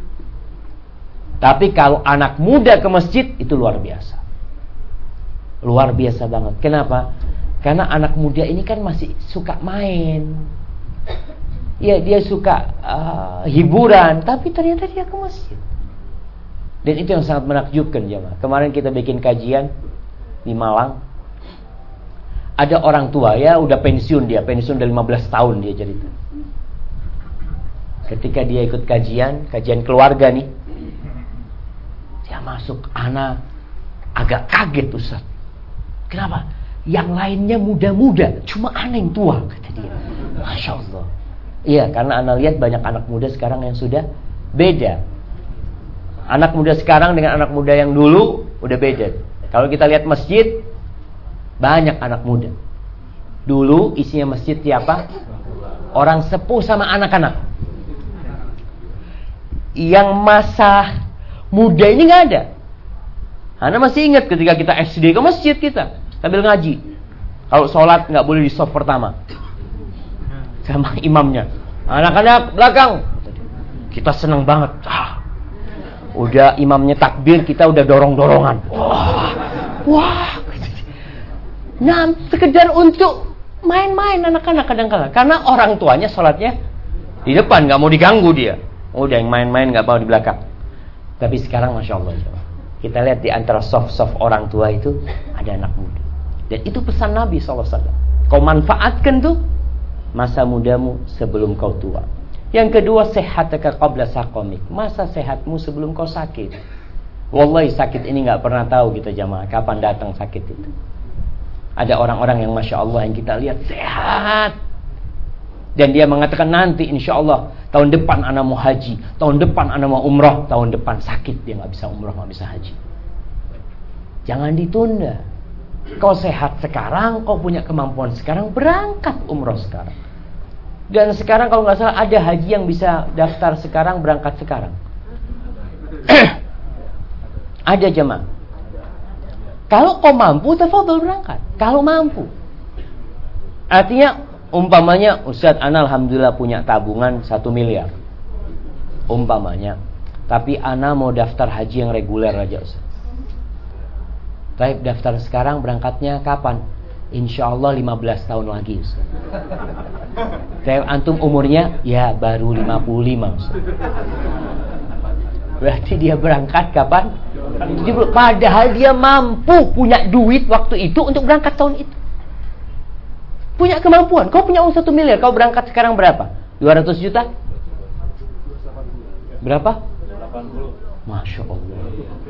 S1: Tapi kalau anak muda ke masjid, itu luar biasa. Luar biasa banget. Kenapa? Karena anak muda ini kan masih suka main. Ya, dia suka hiburan, tapi ternyata dia ke masjid. Dan itu yang sangat menakjubkan, jemaah. Kemarin kita bikin kajian di Malang. Ada orang tua, ya udah pensiun dari 15 tahun dia cerita. Ketika dia ikut kajian keluarga nih, dia masuk, anak agak kaget, Ustaz. Kenapa? Yang lainnya muda-muda, cuma anak yang tua, kata dia. Masya Allah. Iya, karena anak lihat banyak anak muda sekarang yang sudah beda. Anak muda sekarang dengan anak muda yang dulu udah beda. Kalau kita lihat masjid, banyak anak muda. Dulu isinya masjid siapa? Orang sepuh sama anak-anak. Yang masa muda ini gak ada. Anda masih ingat ketika kita SD ke masjid kita sambil ngaji. Kalau sholat gak boleh di saf pertama sama imamnya. Anak-anak belakang. Kita senang banget. Udah imamnya takbir, kita udah dorong-dorongan. Wah. Nah, sekedar untuk main-main anak-anak kadang-kadang. Karena orang tuanya sholatnya di depan, gak mau diganggu dia. Udah yang main-main gak mau di belakang. Tapi sekarang Masya Allah, kita lihat di antara soft-soft orang tua itu ada anak muda. Dan itu pesan Nabi SAW. Kau manfaatkan tuh masa mudamu sebelum kau tua. Yang kedua, sehataka qabla saqamik, masa sehatmu sebelum kau sakit. Wallahi sakit ini gak pernah tahu kita jamaah kapan datang sakit itu. Ada orang-orang yang Masya Allah yang kita lihat sehat, dan dia mengatakan nanti insya Allah tahun depan anak mau haji, tahun depan anak mau umrah, tahun depan sakit dia gak bisa umrah, gak bisa haji. Jangan ditunda. Kau sehat sekarang, kau punya kemampuan sekarang, berangkat umrah sekarang. Dan sekarang kalau gak salah ada haji yang bisa daftar sekarang, berangkat sekarang. Ada jemaah. Kalau kau mampu, tafadhol berangkat. Kalau mampu. Artinya umpamanya Ustaz ana alhamdulillah punya tabungan 1 miliar. Umpamanya. Tapi ana mau daftar haji yang reguler aja Ustaz. Baik, daftar sekarang, berangkatnya kapan? Insya Allah 15 tahun lagi Ustaz. Tapi antum umurnya ya baru 55 Ustaz. Berarti dia berangkat kapan? Padahal dia mampu, punya duit waktu itu untuk berangkat tahun itu. Punya kemampuan. Kau punya uang 1 miliar, kau berangkat sekarang berapa? 200 juta? Berapa? 80. Masya Allah.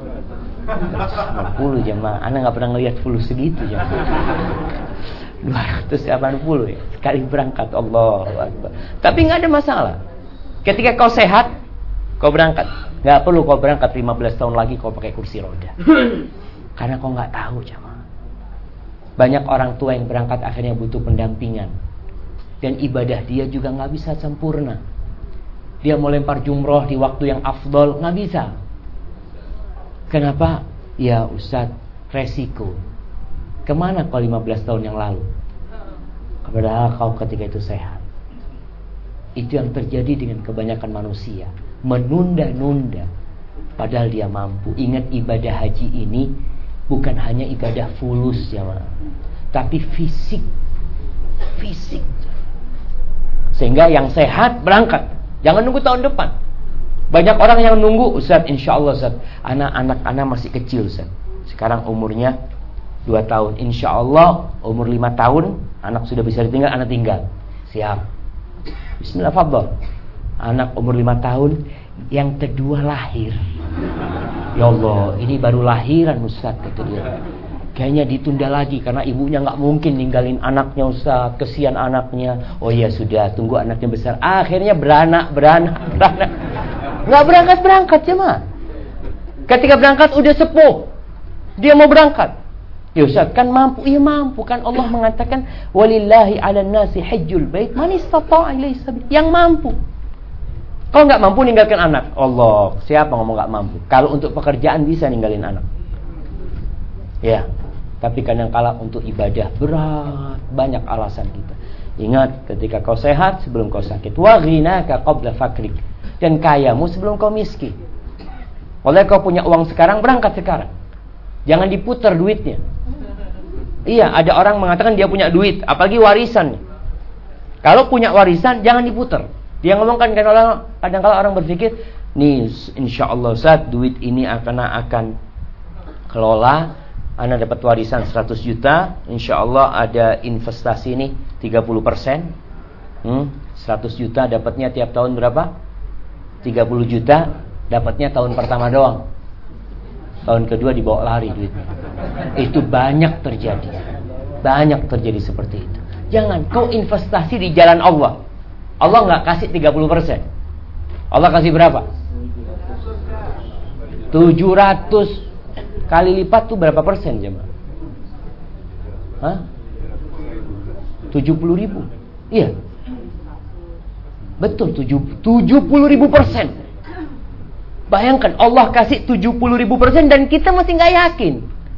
S1: 80 jemaah. Anda gak pernah ngelihat full segitu jemaah. 280 ya. Sekali berangkat. Allahu Akbar. Tapi gak ada masalah. Ketika kau sehat, kau berangkat. Gak perlu kau berangkat 15 tahun lagi kau pakai kursi roda. Karena kau gak tahu jemaah. Banyak orang tua yang berangkat akhirnya butuh pendampingan. Dan ibadah dia juga gak bisa sempurna. Dia mau lempar jumroh di waktu yang afdol, gak bisa. Kenapa? Ya Ustaz, resiko. Kemana kau 15 tahun yang lalu? Padahal kau ketika itu sehat. Itu yang terjadi dengan kebanyakan manusia. Menunda-nunda padahal dia mampu. Ingat, ibadah haji ini bukan hanya ibadah fulus ya, tapi fisik. Fisik. Sehingga yang sehat berangkat. Jangan nunggu tahun depan. Banyak orang yang nunggu, Ustaz, insya Allah Ustaz, anak-anak masih kecil Ustaz. Sekarang umurnya 2 tahun. Insya Allah umur 5 tahun anak sudah bisa ditinggal, anak tinggal. Siap. Bismillah, fadhol. Anak umur 5 tahun, yang kedua lahir. Ya Allah, ini baru lahiran Ustaz, kata dia. kayaknya ditunda lagi karena ibunya nggak mungkin ninggalin anaknya, Ustaz, kesian anaknya. Oh ya sudah, tunggu anaknya besar. Akhirnya beranak. Nggak berangkat jemaah. Ketika berangkat udah sepuh, dia mau berangkat. Ya Ustaz, kan mampu? Iya mampu, kan Allah mengatakan walillahi 'alan nasi hajjul bait man istata'a ilaihi sabil. Yang mampu. Kalau nggak mampu ninggalkan anak, Allah, siapa ngomong nggak mampu? Kalau untuk pekerjaan bisa ninggalin anak. Ya, tapi kadang-kala untuk ibadah berat, banyak alasan kita. Ingat, ketika kau sehat sebelum kau sakit. Wa ghinaka qabla fakrik. Dan kayamu sebelum kau miskin. Oleh kau punya uang sekarang, berangkat sekarang. Jangan diputar duitnya. Iya, ada orang mengatakan dia punya duit, apalagi warisan. Kalau punya warisan, jangan diputar. Dia ngomongkan, kadang-kala orang berpikir, nih insya Allah Ustaz, duit ini akan kelola. Ana dapat warisan 100 juta, insya Allah ada investasi nih 30%. 100 juta dapatnya tiap tahun berapa? 30 juta dapatnya tahun pertama doang. Tahun kedua dibawa lari duitnya. Itu banyak terjadi. Banyak terjadi seperti itu. Jangan kau investasi di jalan Allah. Allah nggak kasih 30%. Allah kasih berapa? 700 kali lipat tuh berapa persen jemaah? Hah? 70.000. Iya. Betul, 70.000%. Bayangkan Allah kasih 70.000% dan kita masih nggak yakin.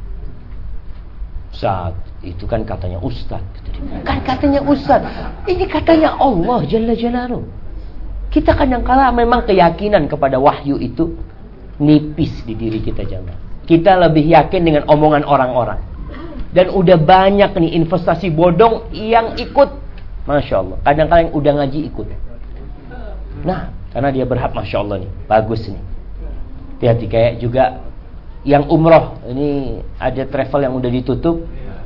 S1: Ustaz, itu kan katanya Ustaz. Kan katanya Ustaz. Ini katanya Allah Jalla Jalaluhu. Kita kadang-kala memang keyakinan kepada wahyu itu nipis di diri kita jemaah. Kita lebih yakin dengan omongan orang-orang. Dan udah banyak nih investasi bodong yang ikut. Masya Allah. Kadang-kadang yang udah ngaji ikut. Nah, karena dia berhak, Masya Allah nih. Bagus nih. Hati-hati, kayak juga yang umroh. Ini ada travel yang udah ditutup.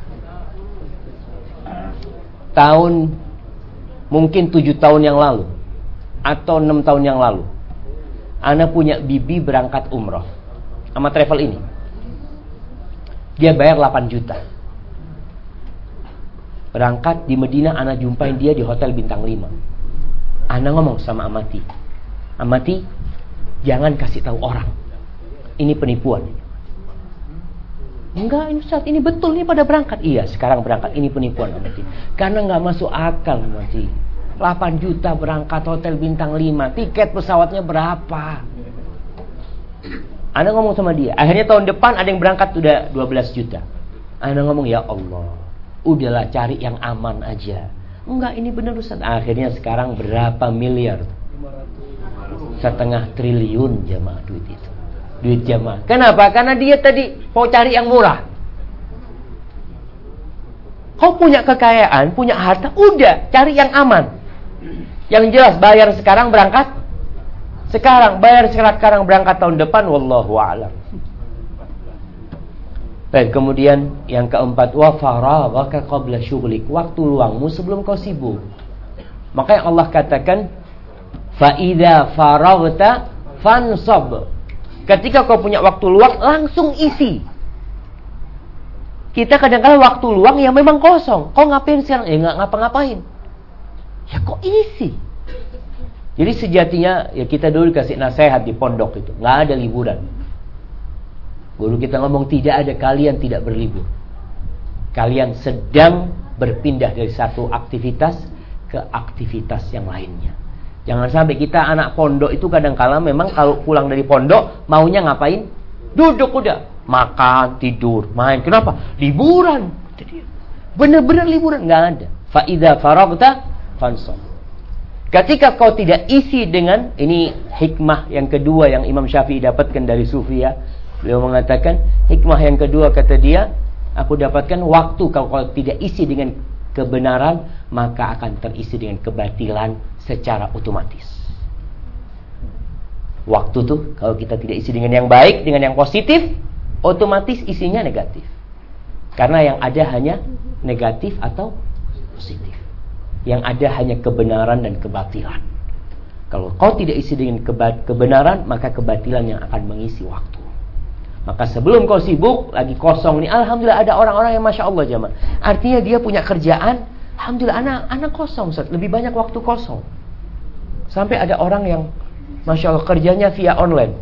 S1: Mungkin 7 tahun yang lalu. Atau 6 tahun yang lalu. Ana punya bibi berangkat umroh sama travel ini. Dia bayar 8 juta. Berangkat di Medina, ana jumpain dia di hotel bintang 5. Ana ngomong sama Amati, Amati, jangan kasih tahu orang. Ini penipuan. Enggak, ini Ustaz, ini betul, ini pada berangkat. Iya, sekarang berangkat. Ini penipuan, Amati. Karena nggak masuk akal, Amati. 8 juta berangkat hotel bintang 5. Tiket pesawatnya berapa? Ana ngomong sama dia. Akhirnya tahun depan ada yang berangkat udah 12 juta. Ana ngomong, ya Allah, udahlah cari yang aman aja. Enggak, ini benar Ustaz. Akhirnya sekarang berapa miliar? 1,5 triliun jemaah duit itu. Duit jemaah. Kenapa? Karena dia tadi mau cari yang murah. Kau punya kekayaan, punya harta, udah cari yang aman. Yang jelas bayar sekarang, berangkat sekarang, bayar sekarang, berangkat tahun depan, wallahu a'lam. Baik, kemudian yang keempat, wa faraghaka qabla syughlik, waktu luangmu sebelum kau sibuk. Maka yang Allah katakan, fa idza faraghta fansab. Ketika kau punya waktu luang, langsung isi. Kita kadang-kadang waktu luang yang memang kosong. Kau ngapain sekarang? Nggak ngapa-ngapain. Ya kok isi? Jadi sejatinya ya kita dulu kasih nasihat di pondok itu, nggak ada liburan. Guru kita ngomong tidak ada kalian tidak berlibur. Kalian sedang berpindah dari satu aktivitas ke aktivitas yang lainnya. Jangan sampai kita anak pondok itu kadang-kala memang kalau pulang dari pondok maunya ngapain? Duduk udah, makan, tidur, main. Kenapa? Liburan. Bener-bener liburan, nggak ada. Fa idza faraghta fansab. Ketika kau tidak isi dengan, ini hikmah yang kedua yang Imam Syafi'i dapatkan dari Sufi ya. Beliau mengatakan, hikmah yang kedua kata dia, aku dapatkan waktu kalau tidak isi dengan kebenaran, maka akan terisi dengan kebatilan secara otomatis. Waktu tuh kalau kita tidak isi dengan yang baik, dengan yang positif, otomatis isinya negatif. Karena yang ada hanya negatif atau positif. Yang ada hanya kebenaran dan kebatilan. Kalau kau tidak isi dengan kebenaran, maka kebatilan yang akan mengisi waktu. Maka sebelum kau sibuk, lagi kosong nih, alhamdulillah ada orang-orang yang Masya Allah jamaah. Artinya dia punya kerjaan, alhamdulillah anak kosong Ustaz, lebih banyak waktu kosong. Sampai ada orang yang Masya Allah kerjanya via online.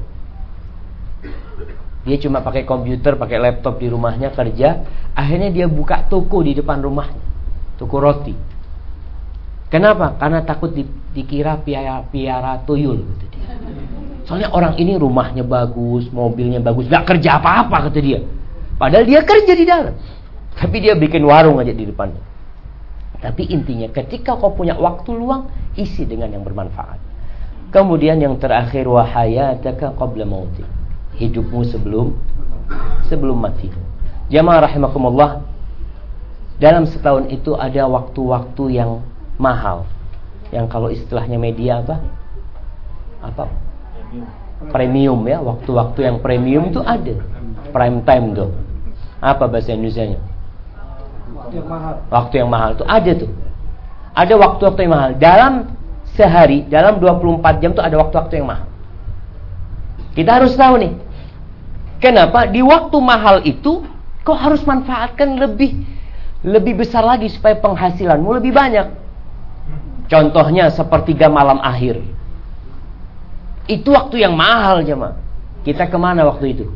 S1: Dia cuma pakai komputer, pakai laptop di rumahnya kerja. Akhirnya dia buka toko di depan rumahnya, toko roti. Kenapa? Karena takut dikira piara tuyul gitu dia. Soalnya orang ini rumahnya bagus, mobilnya bagus, gak kerja apa-apa kata dia. Padahal dia kerja di dalam, tapi dia bikin warung aja di depannya. Tapi intinya ketika kau punya waktu luang, isi dengan yang bermanfaat. Kemudian yang terakhir, wa hayataka qabla mautik, hidupmu sebelum mati. Jamaah rahimakumullah, dalam setahun itu ada waktu-waktu yang mahal, yang kalau istilahnya media apa? Premium ya, waktu-waktu yang premium tuh ada. Prime time tuh. Apa bahasa Indonesianya? Waktu yang mahal tuh ada tuh. Ada waktu-waktu yang mahal. Dalam sehari, dalam 24 jam tuh ada waktu-waktu yang mahal. Kita harus tahu nih, kenapa di waktu mahal itu kau harus manfaatkan lebih besar lagi supaya penghasilanmu lebih banyak. Contohnya sepertiga malam akhir. Itu waktu yang mahal jemaah. Kita kemana waktu itu?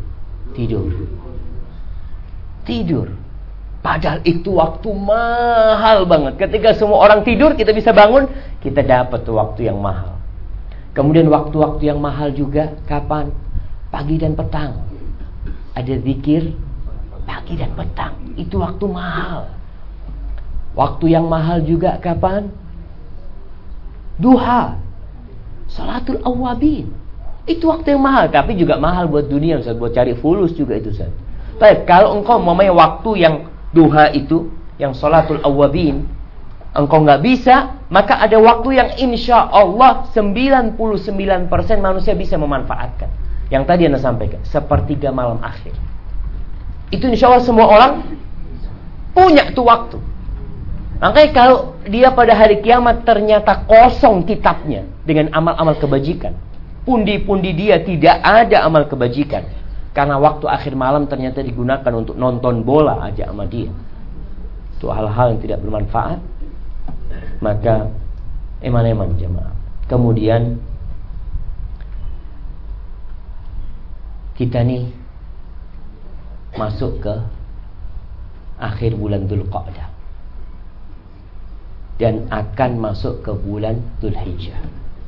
S1: Tidur. Padahal itu waktu mahal banget. Ketika semua orang tidur, kita bisa bangun, kita dapat tuh waktu yang mahal. Kemudian waktu-waktu yang mahal juga kapan? Pagi dan petang. Ada zikir pagi dan petang. Itu waktu mahal. Waktu yang mahal juga kapan? Duha, salatul awwabin. Itu waktu yang mahal, tapi juga mahal buat dunia Ustaz, buat cari fulus juga itu Ustaz. Tapi kalau engkau mempunyai waktu yang duha itu, yang salatul awwabin, engkau nggak bisa, maka ada waktu yang insya Allah 99% manusia bisa memanfaatkan. Yang tadi Anda sampaikan, sepertiga malam akhir. Itu insya Allah semua orang punya tuh waktu. Makanya kalau dia pada hari kiamat ternyata kosong kitabnya dengan amal-amal kebajikan, pundi-pundi dia tidak ada amal kebajikan, karena waktu akhir malam ternyata digunakan untuk nonton bola aja sama dia. Itu hal-hal yang tidak bermanfaat. Maka eman-eman jemaah. Kemudian kita nih masuk ke akhir bulan Dzulqa'dah dan akan masuk ke bulan Dzulhijjah.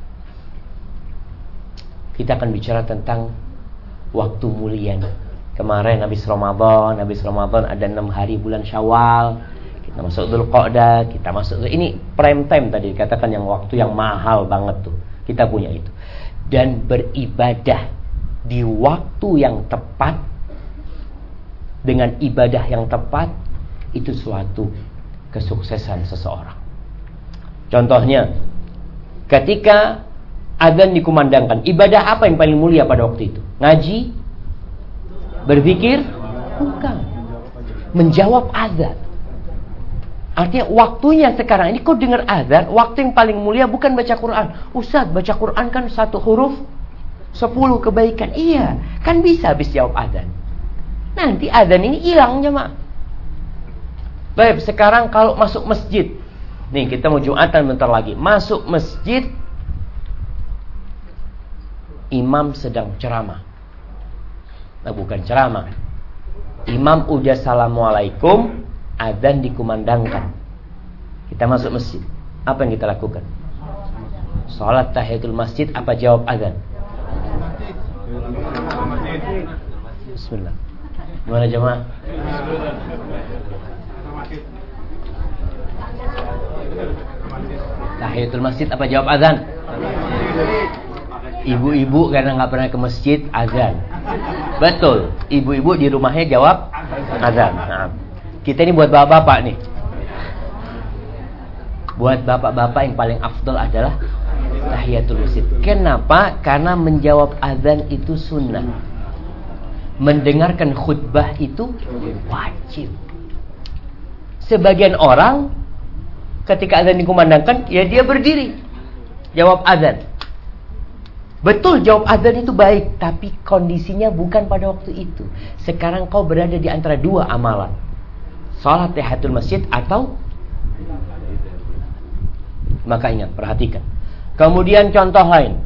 S1: Kita akan bicara tentang waktu mulia. Kemarin habis Ramadan ada 6 hari bulan Syawal. Kita masuk Dzulqa'dah, kita masuk ini prime time tadi dikatakan, yang waktu yang mahal banget tuh. Kita punya itu. Dan beribadah di waktu yang tepat dengan ibadah yang tepat itu suatu kesuksesan seseorang. Contohnya, ketika azan dikumandangkan, ibadah apa yang paling mulia pada waktu itu? Ngaji? Berzikir? Bukan. Menjawab azan. Artinya waktunya sekarang ini kau dengar azan, waktu yang paling mulia bukan baca Quran. Ustaz, baca Quran kan 1 huruf 10 kebaikan. Iya, kan bisa habis jawab azan. Nanti azan ini hilang jemaah. Baik, sekarang kalau masuk masjid. Nih, kita mau Jumatan bentar lagi. Masuk masjid, imam sedang ceramah. Nah, bukan ceramah. Imam udah assalamualaikum, azan dikumandangkan. Kita masuk masjid. Apa yang kita lakukan? Salat tahiyatul masjid, apa jawab azan? Bismillah. Gimana jemaah? Tahiyatul masjid apa jawab azan? Ibu-ibu karena nggak pernah ke masjid, azan. Betul. Ibu-ibu di rumahnya jawab azan. Nah, kita ini buat bapak-bapak nih. Buat bapak-bapak yang paling afdal adalah tahiyatul masjid. Kenapa? Karena menjawab azan itu sunnah. Mendengarkan khutbah itu wajib. Sebagian orang ketika azan dikumandangkan, ya dia berdiri jawab azan. Betul, jawab adzan itu baik, tapi kondisinya bukan pada waktu itu. Sekarang kau berada di antara dua amalan, salat tahiyatul masjid atau, maka ingat, perhatikan. Kemudian contoh lain,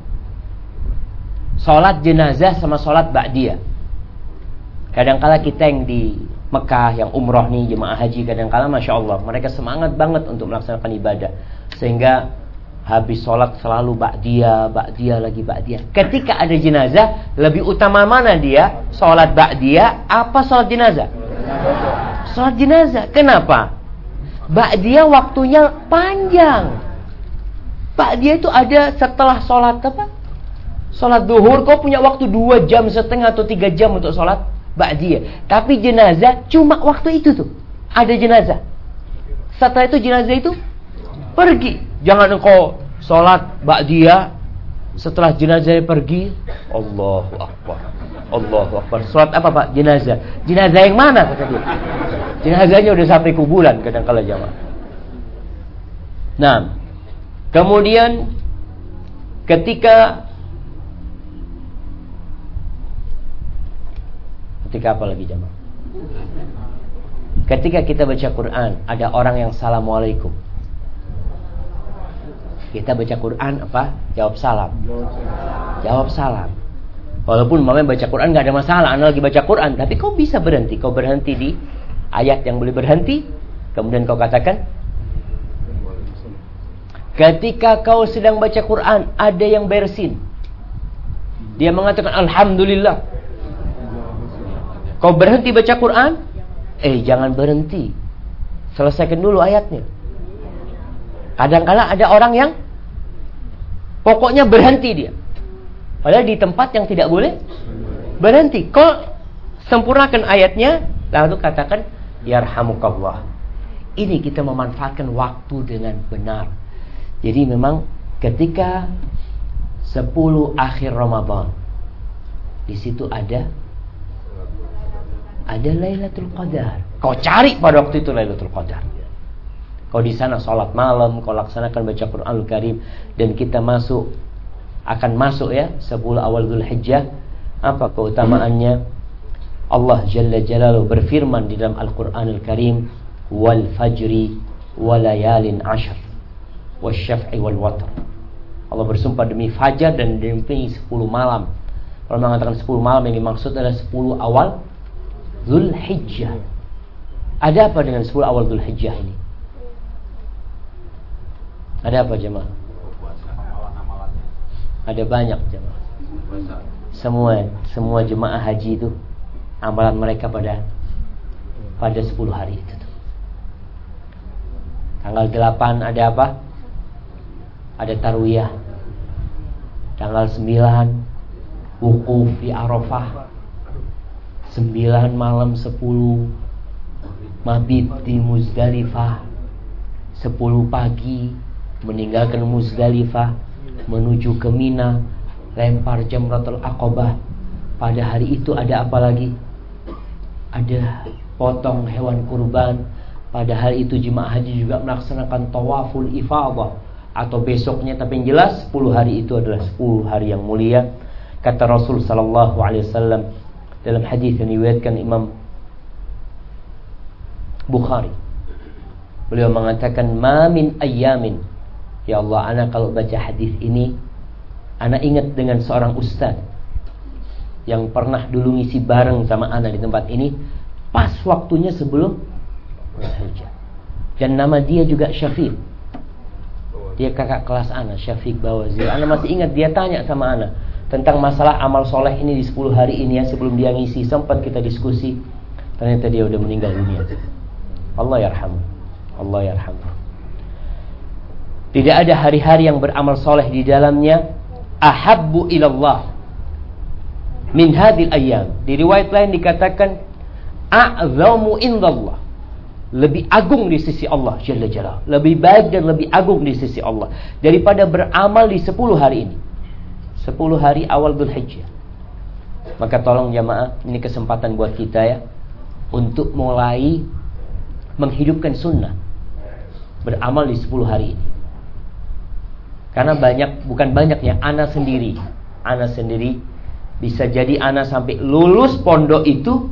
S1: salat jenazah sama salat ba'diyah. Kadangkala kita yang di Mekah, yang umroh nih, jemaah haji, kadangkala Masya Allah, mereka semangat banget untuk melaksanakan ibadah, sehingga habis sholat selalu ba'diyah lagi ba'diyah. Ketika ada jenazah, lebih utama mana dia? Sholat ba'diyah apa sholat jenazah? Sholat jenazah. Kenapa? Ba'diyah waktunya panjang. Ba'diyah itu ada setelah sholat apa? Sholat duhur, kau punya waktu 2,5 jam atau 3 jam untuk sholat ba'diyah. Tapi jenazah cuma waktu itu tuh. Ada jenazah. Setelah itu jenazah itu pergi. Jangan engkau sholat ba'diyah setelah jenazah pergi. Allahu Akbar, Allahu Akbar. Sholat apa Pak? Jenazah. Jenazah yang mana kata dia? Jenazahnya udah sampai kuburan kadang-kala jamaah. Nah, kemudian ketika apa lagi jamaah? Ketika kita baca Quran, ada orang yang assalamualaikum. Kita baca Quran apa? Jawab salam. Jawab salam. Walaupun mamanya baca Quran gak ada masalah, anda lagi baca Quran, tapi kau bisa berhenti. Kau berhenti di ayat yang boleh berhenti, kemudian kau katakan. Ketika kau sedang baca Quran, ada yang bersin, dia mengatakan Alhamdulillah. Kau berhenti baca Quran, jangan berhenti, selesaikan dulu ayatnya. Kadang-kala ada orang yang pokoknya berhenti dia, padahal di tempat yang tidak boleh berhenti. Kau sempurnakan ayatnya, lalu katakan yarhamukallah. Ini kita memanfaatkan waktu dengan benar. Jadi memang ketika 10 akhir Ramadan, di situ ada Lailatul Qadar. Kau cari pada waktu itu Lailatul Qadar. Kau di sana sholat malam, kau laksanakan baca Quranul Karim, dan kita akan masuk ya 10 awal Dzulhijjah. Apa keutamaannya? Allah Jalla Jalaluhu berfirman di dalam Al-Quranul Karim, wal fajri walayalin ashr wasyaf'i wal watr. Allah bersumpah demi fajar dan demi 10 malam. Kalau mengatakan 10 malam, yang dimaksud adalah 10 awal Dzulhijjah. Ada apa dengan 10 awal Dzulhijjah ini? Ada apa jemaah? Ada banyak jemaah. Semua jemaah haji itu amalan mereka pada 10 hari itu. Tanggal 8 ada apa? Ada tarwiyah. Tanggal 9 wukuf di Arafah. 9 malam 10 mabit di Muzdalifah. 10 pagi meninggalkan Muzdalifah menuju ke Mina, lempar Jamratul Aqabah. Pada hari itu ada apa lagi? Ada potong hewan kurban. Pada hari itu jemaah haji juga melaksanakan tawaful ifadah atau besoknya, tapi yang jelas 10 hari itu adalah 10 hari yang mulia. Kata Rasul sallallahu alaihi wasallam dalam hadis yang diriwayatkan Imam Bukhari, beliau mengatakan, "Ma min ayyamin." Ya Allah, ana kalau baca hadis ini, ana ingat dengan seorang ustaz yang pernah dulu ngisi bareng sama ana di tempat ini, pas waktunya sebelum Dzulhijjah. Dan nama dia juga Syafiq. Dia kakak kelas ana, Syafiq Bawazir. Ana masih ingat dia tanya sama ana tentang masalah amal soleh ini di 10 hari ini ya, sebelum dia ngisi sempat kita diskusi. Ternyata dia udah meninggal dunia. Allah yarhamu. Allah yarhamu. Tidak ada hari-hari yang beramal soleh di dalamnya ahabbu ilallah min hadhil ayyam. Di riwayat lain dikatakan a'zamu indallah, lebih agung di sisi Allah Jalla Jalaluhu, lebih baik dan lebih agung di sisi Allah daripada beramal di 10 hari ini, 10 hari awal Dzulhijjah. Maka tolong jamaah, ini kesempatan buat kita ya untuk mulai menghidupkan sunnah beramal di 10 hari ini. Karena bukan banyak ya, ana sendiri ana sendiri bisa jadi ana sampai lulus pondok itu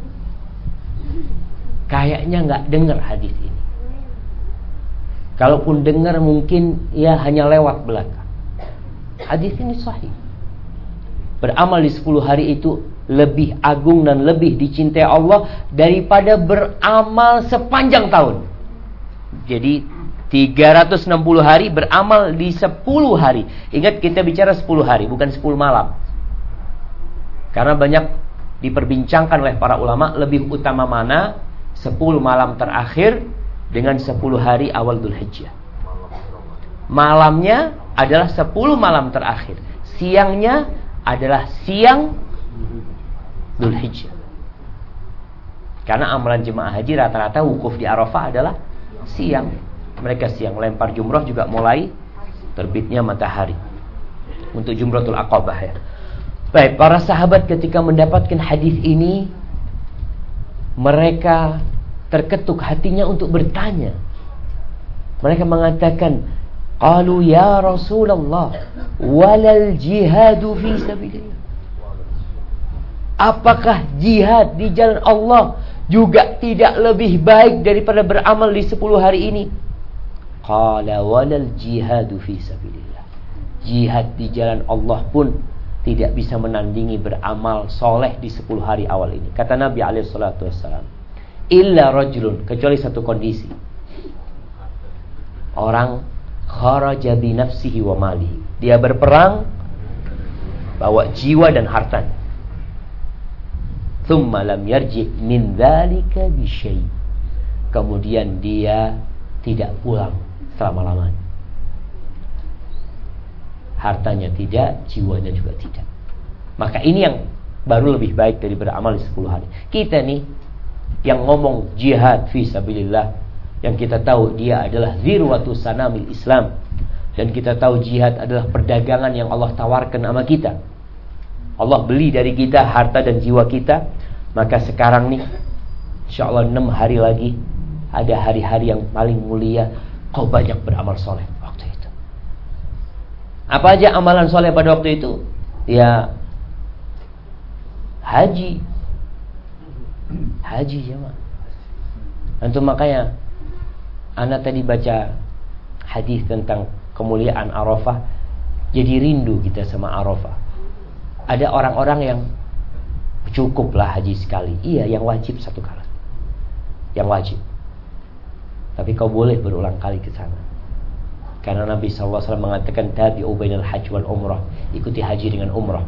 S1: kayaknya nggak dengar hadis ini. Kalaupun dengar mungkin ya hanya lewat belakang. Hadis ini sahih. Beramal di 10 hari itu lebih agung dan lebih dicintai Allah daripada beramal sepanjang tahun. Jadi 360 hari beramal di 10 hari. Ingat kita bicara 10 hari, bukan 10 malam. Karena banyak diperbincangkan oleh para ulama, lebih utama mana 10 malam terakhir dengan 10 hari awal Dzulhijjah. Malamnya adalah 10 malam terakhir. Siangnya adalah siang Dzulhijjah. Karena amalan jemaah haji rata-rata wukuf di Arafah adalah siang. Mereka siang lempar jumrah juga mulai terbitnya matahari untuk Jumratul Aqabah ya. Baik, para sahabat ketika mendapatkan hadis ini mereka terketuk hatinya untuk bertanya. Mereka mengatakan, qalu ya Rasulullah walal jihadu fi sabilillah. Apakah jihad di jalan Allah juga tidak lebih baik daripada beramal di 10 hari ini? Qala walal jihadu fi sabilillah. Jihad di jalan Allah pun tidak bisa menandingi beramal soleh di 10 hari awal ini. Kata Nabi alaihissalatu wassalam, illa rajulun, kecuali satu kondisi. Orang kharaja bi nafsihi wa malihi. Dia berperang bawa jiwa dan hartanya. Thumma lam yarji' min dzalika bi syai'. Kemudian dia tidak pulang selama-lamanya. Hartanya tidak, jiwanya juga tidak. Maka ini yang baru lebih baik dari beramal di 10 hari. Kita nih yang ngomong jihad fi sabilillah, yang kita tahu dia adalah zirwatu sanamil Islam, dan kita tahu jihad adalah perdagangan yang Allah tawarkan sama kita. Allah beli dari kita harta dan jiwa kita. Maka sekarang nih insyaallah 6 hari lagi ada hari-hari yang paling mulia. Kau banyak beramal soleh waktu itu. Apa aja amalan soleh pada waktu itu? Ya haji jemaah. Antum makanya ana tadi baca hadis tentang kemuliaan Arafah, jadi rindu kita sama Arafah. Ada orang-orang yang cukuplah haji sekali. Iya, yang wajib 1 kali. Yang wajib. Tapi kau boleh berulang kali ke sana. Karena Nabi SAW mengatakan tabi'u bainal hajj wal umrah. Ikuti haji dengan umrah.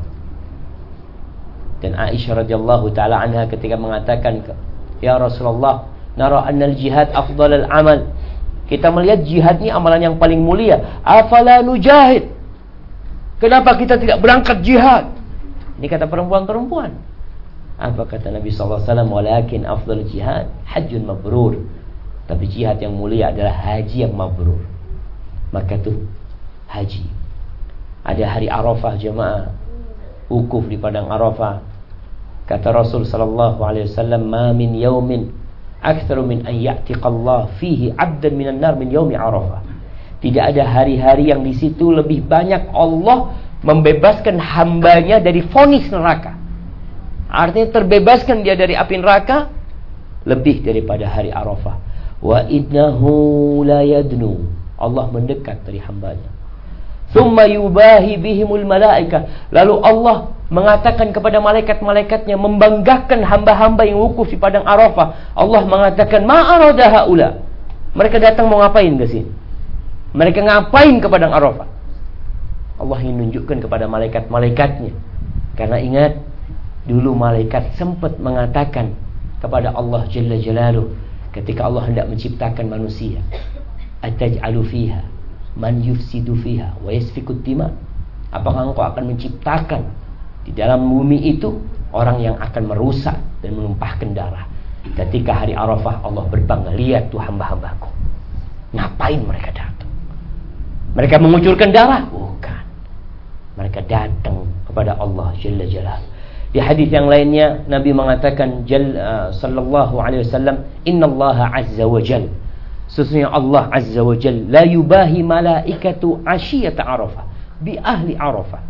S1: Dan Aisyah radhiyallahu taala anha ketika mengatakan, ya Rasulullah, nara annal jihad afdalul amal. Kita melihat jihad ini amalan yang paling mulia. Afala nujahid? Kenapa kita tidak berangkat jihad? Ini kata perempuan-perempuan. Apa kata Nabi SAW? Walakin afdal jihad hajjun mabrur. Tapi jihad yang mulia adalah haji yang mabrur. Maka tuh haji. Ada hari Arafah jemaah, wukuf di padang Arafah. Kata Rasul sallallahu alaihi wasallam, "Ma min yaumin aktsaru min an ya'tiqa Allah fihi 'abdan minan nar min yaumi Arafah." Tidak ada hari-hari yang di situ lebih banyak Allah membebaskan hambanya dari vonis neraka. Artinya terbebaskan dia dari api neraka lebih daripada hari Arafah. Wa innahu la yadnu. Allah mendekat dari hambanya. Tsumma yubahi bihimul malaika. Lalu Allah mengatakan kepada malaikat-malaikatnya, membanggakan hamba-hamba yang wukuf di padang Arafah. Allah mengatakan, ma arada haula. Mereka datang mau ngapain ke sini? Mereka ngapain ke padang Arafah? Allah ingin menunjukkan kepada malaikat-malaikatnya. Karena ingat, dulu malaikat sempat mengatakan kepada Allah Jalla Jalaluh ketika Allah hendak menciptakan manusia, ataj'alu fiha man yufsidu fiha wa yasfiku dima. Apakah engkau akan menciptakan di dalam bumi itu orang yang akan merusak dan menumpahkan darah? Ketika hari Arafah Allah berbangga, lihat tuh hamba-hambaku. Ngapain mereka datang? Mereka mengucurkan darah? Bukan. Mereka datang kepada Allah Jalla Jalaluh. Di hadis yang lainnya Nabi mengatakan sallallahu alaihi wasallam, innallaha azza wa jalla, sesungguhnya Allah azza wa jalla la yubahi malaikatu ashiyata Arafah bi ahli Arafah.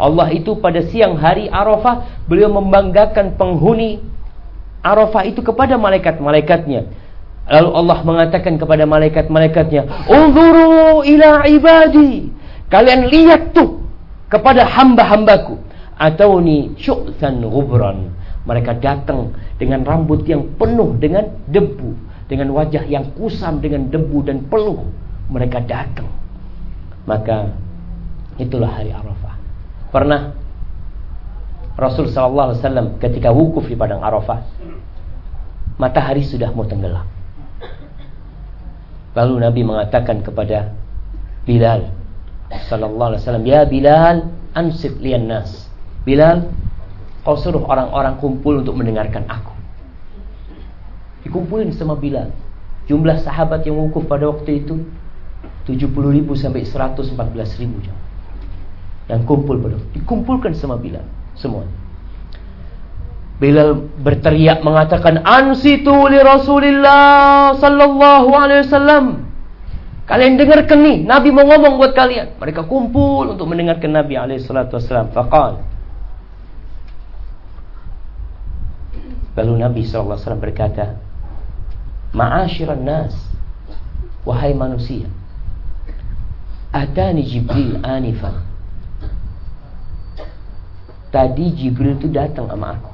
S1: Allah itu pada siang hari Arafah, beliau membanggakan penghuni Arafah itu kepada malaikat-malaikatnya. Lalu Allah mengatakan kepada malaikat-malaikatnya, "Unzuru ila ibadi." Kalian lihat tuh kepada hamba-hambaku. Atauni syu'than ghubran. Mereka datang dengan rambut yang penuh dengan debu, dengan wajah yang kusam dengan debu dan peluh. Mereka datang. Maka itulah hari Arafah. Pernah Rasul SAW ketika wukuf di padang Arafah, matahari sudah mau tenggelam. Lalu Nabi mengatakan kepada Bilal sallallahu alaihi wasallam, "Ya Bilal, ansit lian nas." Bilal, kau suruh orang-orang kumpul untuk mendengarkan aku. Dikumpulin sama Bilal. Jumlah sahabat yang wukuf pada waktu itu 70.000 sampai 114.000 yang kumpul pada waktu. Dikumpulkan sama Bilal semua. Bilal berteriak mengatakan, "Ansitu li Rasulillah sallallahu alaihi wasallam." Kalian dengarkan nih, Nabi mau ngomong buat kalian. Mereka kumpul untuk mendengarkan Nabi alaihi salatu wasallam. Faqal. Lalu Nabi SAW berkata, "Ma'asyiran nas, wahai manusia, atani Jibril anifan." Tadi Jibril itu datang sama aku.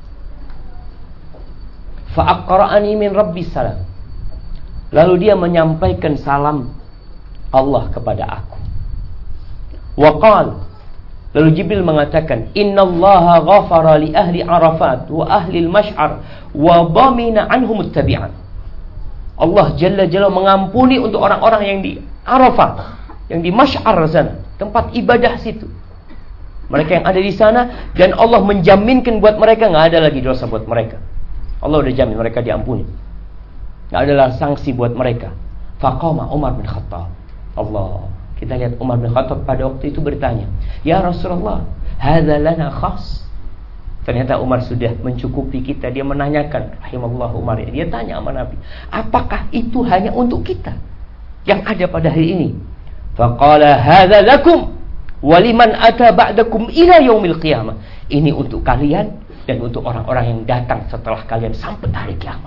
S1: Fa'aqra'ani min rabbis salam. Lalu dia menyampaikan salam Allah kepada aku. Waqal. Lalu Jibril mengatakan, "Innallaha ghafara li ahli Arafat wa ahli al-Mash'ar wa dhamina anhum at-tabi'an." Allah Jalla Jalla mengampuni untuk orang-orang yang di Arafah, yang di Mash'ar sana, tempat ibadah situ. Mereka yang ada di sana, dan Allah menjaminkan buat mereka enggak ada lagi dosa buat mereka. Allah udah jamin mereka diampuni. Enggak adalah sanksi buat mereka. Faqama Umar bin Khattab. Allah, kita lihat Umar bin Khattab pada waktu itu bertanya, "Ya Rasulullah, hadza lana khas?" Ternyata Umar sudah mencukupi kita. Dia menanyakan, rahimallahu Umar, dia tanya sama Nabi, apakah itu hanya untuk kita yang ada pada hari ini? Faqala hadza lakum wa liman ata ba'dakum ila yaumil qiyamah. Ini untuk kalian dan untuk orang-orang yang datang setelah kalian sampai hari kiamat.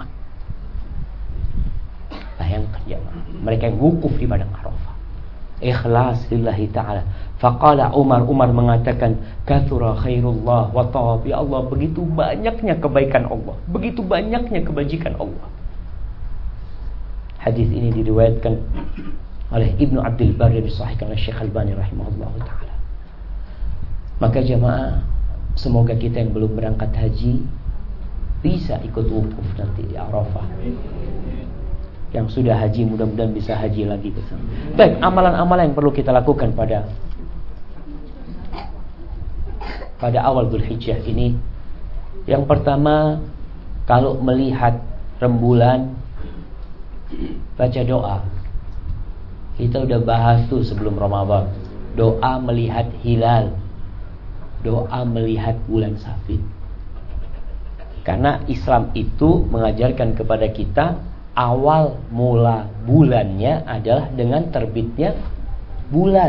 S1: Bayangkan ya, mereka yang wukuf di padang Arafah, ikhlas lillahi ta'ala. Faqala Umar mengatakan, "Kathura khairullah wa tawab." Ya Allah, begitu banyaknya kebaikan Allah, begitu banyaknya kebajikan Allah. Hadis ini diriwayatkan oleh Ibnu Abdul Bar dan disahihkan oleh Syekh Albani rahimahullah ta'ala. Maka jamaah, semoga kita yang belum berangkat haji bisa ikut wukuf nanti di Arafah. Yang sudah haji mudah-mudahan bisa haji lagi ke sana. Baik, amalan-amalan yang perlu kita lakukan pada awal Dzulhijjah ini. Yang pertama, kalau melihat rembulan, baca doa. Kita udah bahas tuh sebelum Ramadan. Doa melihat hilal, doa melihat bulan Safin. Karena Islam itu mengajarkan kepada kita, awal mula bulannya adalah dengan terbitnya bulan.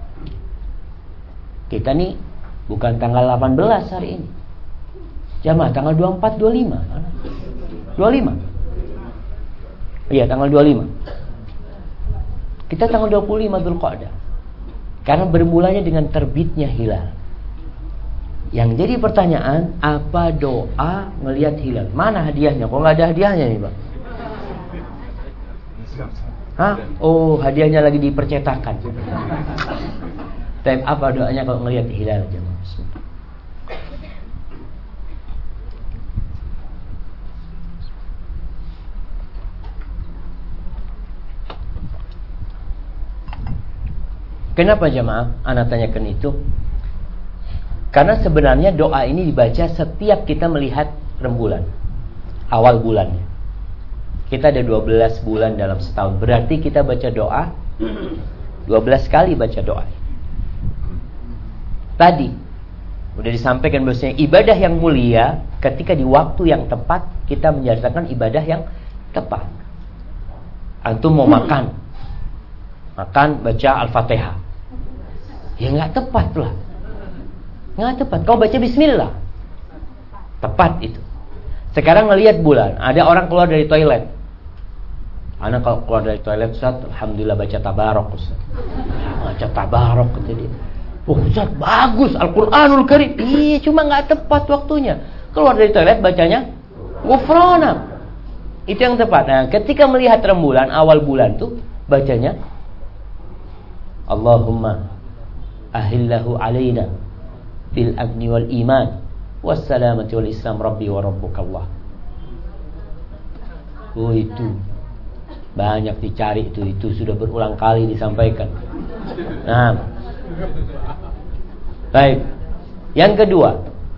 S1: Kita nih bukan tanggal 18 hari ini. Jamaah tanggal 24, 25. 25. Iya, tanggal 25. Kita tanggal 25 Dzulqa'dah. Karena bermulanya dengan terbitnya hilal. Yang jadi pertanyaan, apa doa melihat hilal? Mana hadiahnya? Kok nggak ada hadiahnya nih, Bang? Hah? Oh, hadiahnya lagi dipercetakan. Tapi apa doanya kalau melihat hilal, jemaah? Kenapa jemaah ana tanyakan itu? Karena sebenarnya doa ini dibaca setiap kita melihat rembulan, awal bulannya. Kita ada 12 bulan dalam setahun. Berarti kita baca doa 12 kali baca doa. Tadi udah disampaikan bahwasanya ibadah yang mulia ketika di waktu yang tepat kita menjalankan ibadah yang tepat. Antum mau makan baca Al-Fatihah, ya nggak tepat lah. Nggak tepat. Kau baca bismillah. Tepat itu. Sekarang ngelihat bulan, ada orang keluar dari toilet. Anak kalau keluar dari toilet, Ustaz, alhamdulillah baca tabarok, Ustaz. Baca tabarok kata dia. Oh, Ustaz, bagus Al-Qur'anul Karim. Iya, cuma nggak tepat waktunya. Keluar dari toilet bacanya Ghufranak. Itu yang tepat. Nah, ketika melihat rembulan awal bulan tuh bacanya Allahumma ahillahu alaina bil amni wal iman wassalamati wal islam rabbi wa rabbukallah. Oh, itu banyak dicari, itu sudah berulang kali disampaikan. Nah, baik. Yang kedua,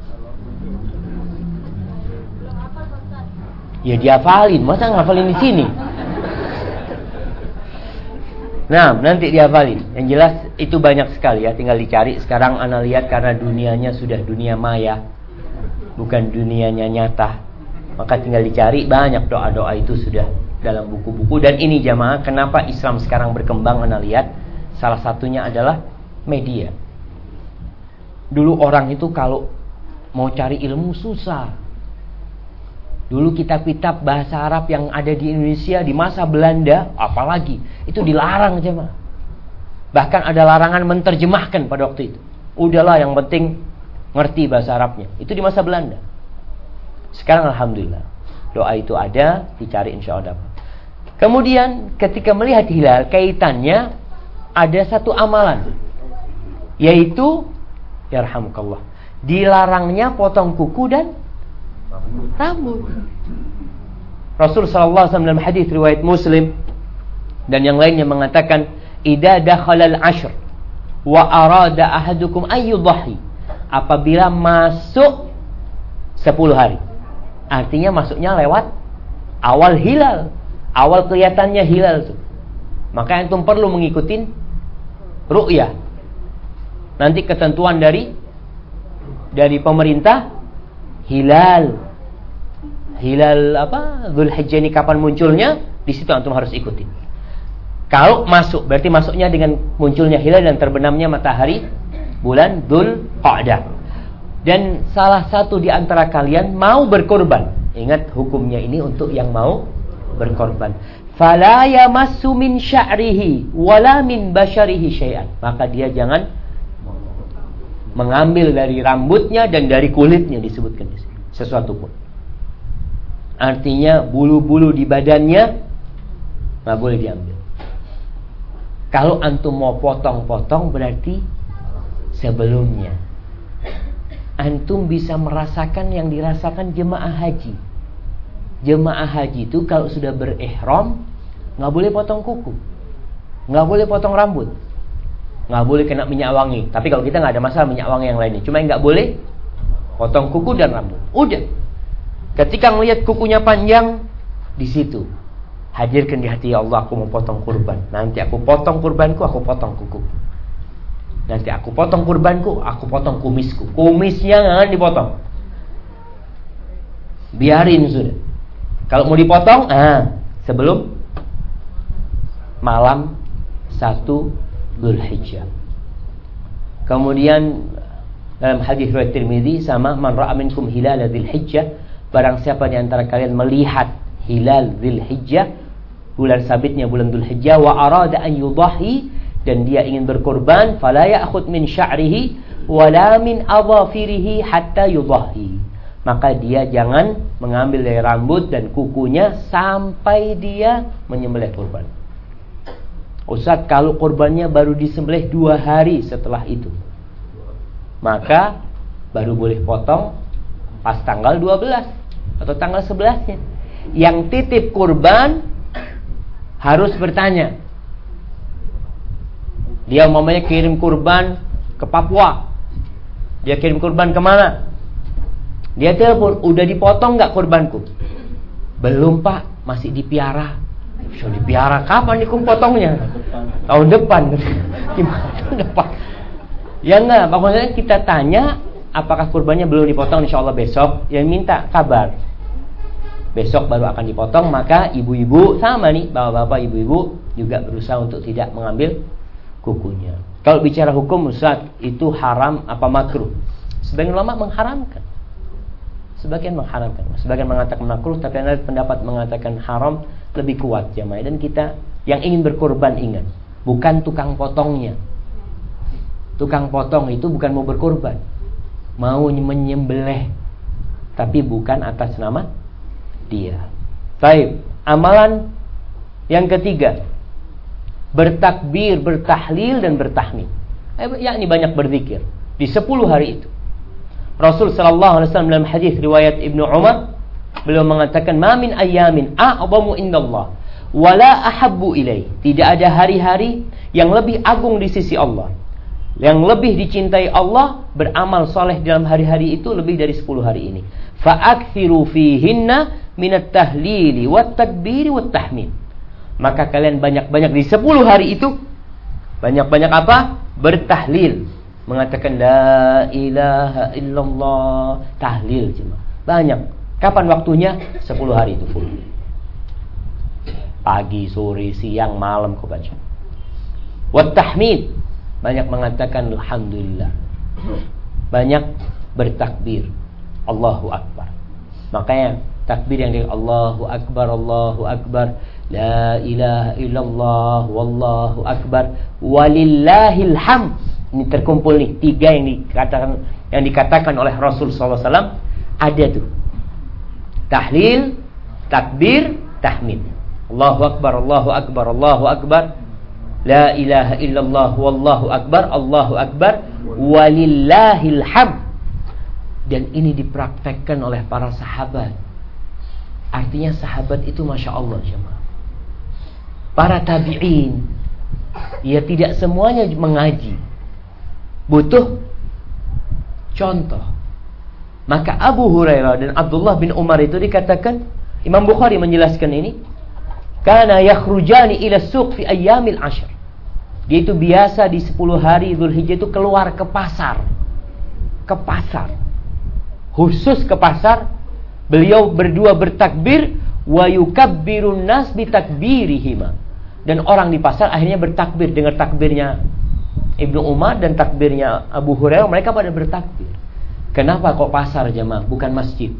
S1: ya dihafalin, masa ngafalin di sini? Nah, nanti dihafalin. Yang jelas itu banyak sekali ya, tinggal dicari. Sekarang ana lihat karena dunianya sudah dunia maya, bukan dunianya nyata. Maka tinggal dicari, banyak doa-doa itu sudah dalam buku-buku. Dan ini jamaah, kenapa Islam sekarang berkembang, ana lihat salah satunya adalah media. Dulu orang itu kalau mau cari ilmu susah. Dulu kitab-kitab bahasa Arab yang ada di Indonesia di masa Belanda, apalagi itu dilarang jemaah. Bahkan ada larangan menerjemahkan pada waktu itu. Udahlah, yang penting ngerti bahasa Arabnya. Itu di masa Belanda. Sekarang alhamdulillah, doa itu ada, dicari insya Allah. Kemudian ketika melihat hilal, kaitannya ada satu amalan, yaitu yarhamukallah, dilarangnya potong kuku dan rambut. Rasul sallallahu alaihi wasallam dalam hadis riwayat Muslim dan yang lainnya mengatakan, idza dakhala al-ashr wa arada ahadukum ay yudhi, apabila masuk 10 hari. Artinya masuknya lewat awal hilal, awal kelihatannya hilal tuh. Maka antum perlu mengikuti ru'yah. Nanti ketentuan dari pemerintah, hilal apa? Dzulhijjah ini kapan munculnya? Di situ antum harus ikuti. Kalau masuk, berarti masuknya dengan munculnya hilal dan terbenamnya matahari bulan Dzulqa'dah. Dan salah satu di antara kalian mau berkorban. Ingat hukumnya ini untuk yang mau berkorban. Fala yamassu min sya'rihi wala min basyarihi syai'an. Maka dia jangan mengambil dari rambutnya dan dari kulitnya, disebutkan di sini sesuatu pun. Artinya bulu-bulu di badannya nggak boleh diambil. Kalau antum mau potong-potong berarti sebelumnya antum bisa merasakan yang dirasakan jemaah haji. Jemaah haji itu kalau sudah berihram nggak boleh potong kuku, nggak boleh potong rambut, nggak boleh kena minyak wangi. Tapi kalau kita nggak ada masalah minyak wangi yang lainnya, cuma nggak boleh potong kuku dan rambut. Udah. Ketika melihat kukunya panjang, di situ hadirkan di hati, ya Allah, aku mau potong kurban. Nanti aku potong kurbanku, aku potong kuku. Nanti aku potong kurbanku, aku potong kumisku. Kumisnya jangan dipotong, biarin sudah. Kalau mau dipotong, sebelum malam 1 Dzulhijjah. Kemudian dalam hadis riwayat Tirmidzi sama, man ra'a minkum hilal Dzulhijjah, barang siapa di antara kalian melihat hilal Dzulhijjah, bulan sabitnya bulan Dzulhijjah, wa arada an yudhi, dan dia ingin berkorban, fala ya'khud min sya'rihi wala min adhafirihi hatta yudhi, maka dia jangan mengambil dari rambut dan kukunya sampai dia menyembelih kurban. Ustaz, kalau kurbannya baru disembelih 2 hari setelah itu, maka baru boleh potong pas tanggal 12 atau tanggal 11-nya. Yang titip kurban harus bertanya. Dia umpamanya kirim kurban ke Papua, dia kirim kurban kemana? Dia telepon, udah dipotong gak kurbanku? Belum pak, masih dipiara. Bisa dipiara kapan nih potongnya? Tahun depan. Gimana tahun depan? Ya enggak, maksudnya kita tanya apakah kurbannya belum dipotong, insya Allah besok. Yang minta kabar, besok baru akan dipotong. Maka ibu-ibu sama nih, bapak-bapak, ibu-ibu juga berusaha untuk tidak mengambil kukunya. Kalau bicara hukum, Ustaz, itu haram apa makruh? Sebagian ulama mengharamkan. Sebagian mengatakan makruh, tapi ada pendapat mengatakan haram lebih kuat jamaah. Dan kita yang ingin berkorban ingat, bukan tukang potongnya. Tukang potong itu bukan mau berkorban, mau menyembelih, tapi bukan atas nama dia. Baik, amalan yang ketiga, bertakbir, bertahlil dan bertahmid. Yakni banyak berzikir di 10 hari itu. Rasul sallallahu alaihi wasallam dalam hadis riwayat Ibnu Umar, beliau mengatakan, "Ma min ayyamin a'zamu indallah wala ahabbu ilaih." Tidak ada hari-hari yang lebih agung di sisi Allah, yang lebih dicintai Allah, beramal soleh dalam hari-hari itu lebih dari 10 hari ini. Fa'akthiru fihinna minat tahlili wat takbiri wat tahmid. Maka kalian banyak-banyak di 10 hari itu, banyak-banyak apa? Bertahlil, mengatakan la ilaha illallah, tahlil cuma. Banyak. Kapan waktunya? 10 hari itu full. Pagi, sore, siang, malam kau baca. Wat tahmid, banyak mengatakan alhamdulillah. Banyak bertakbir, Allahu Akbar. Makanya takbir yang dengan Allahu Akbar, la ilaha illallah, wallahu akbar, walillahil hamd. Ini terkumpul nih 3 yang dikatakan oleh Rasul sallallahu alaihi wasallam. Ada tuh tahlil, takbir, tahmid. Allahu Akbar, Allahu Akbar, Allahu Akbar, la ilaha illallah, wallahu akbar, Allahu akbar, walillahil hamd. Dan ini dipraktekkan oleh para sahabat. Artinya sahabat itu Masya Allah jemaah. Para tabi'in, ya tidak semuanya mengaji, butuh contoh. Maka Abu Hurairah dan Abdullah bin Umar itu dikatakan, Imam Bukhari menjelaskan ini, kana yakhrujani ila suq fi ayyamil ashr. Dia itu biasa di 10 hari Dzulhijjah itu keluar ke pasar. Ke pasar. Khusus ke pasar, beliau berdua bertakbir wa yukabbirun nas bi takbirihima. Dan orang di pasar akhirnya bertakbir, dengar takbirnya Ibnu Umar dan takbirnya Abu Hurairah, mereka pada bertakbir. Kenapa kok pasar jemaah, bukan masjid?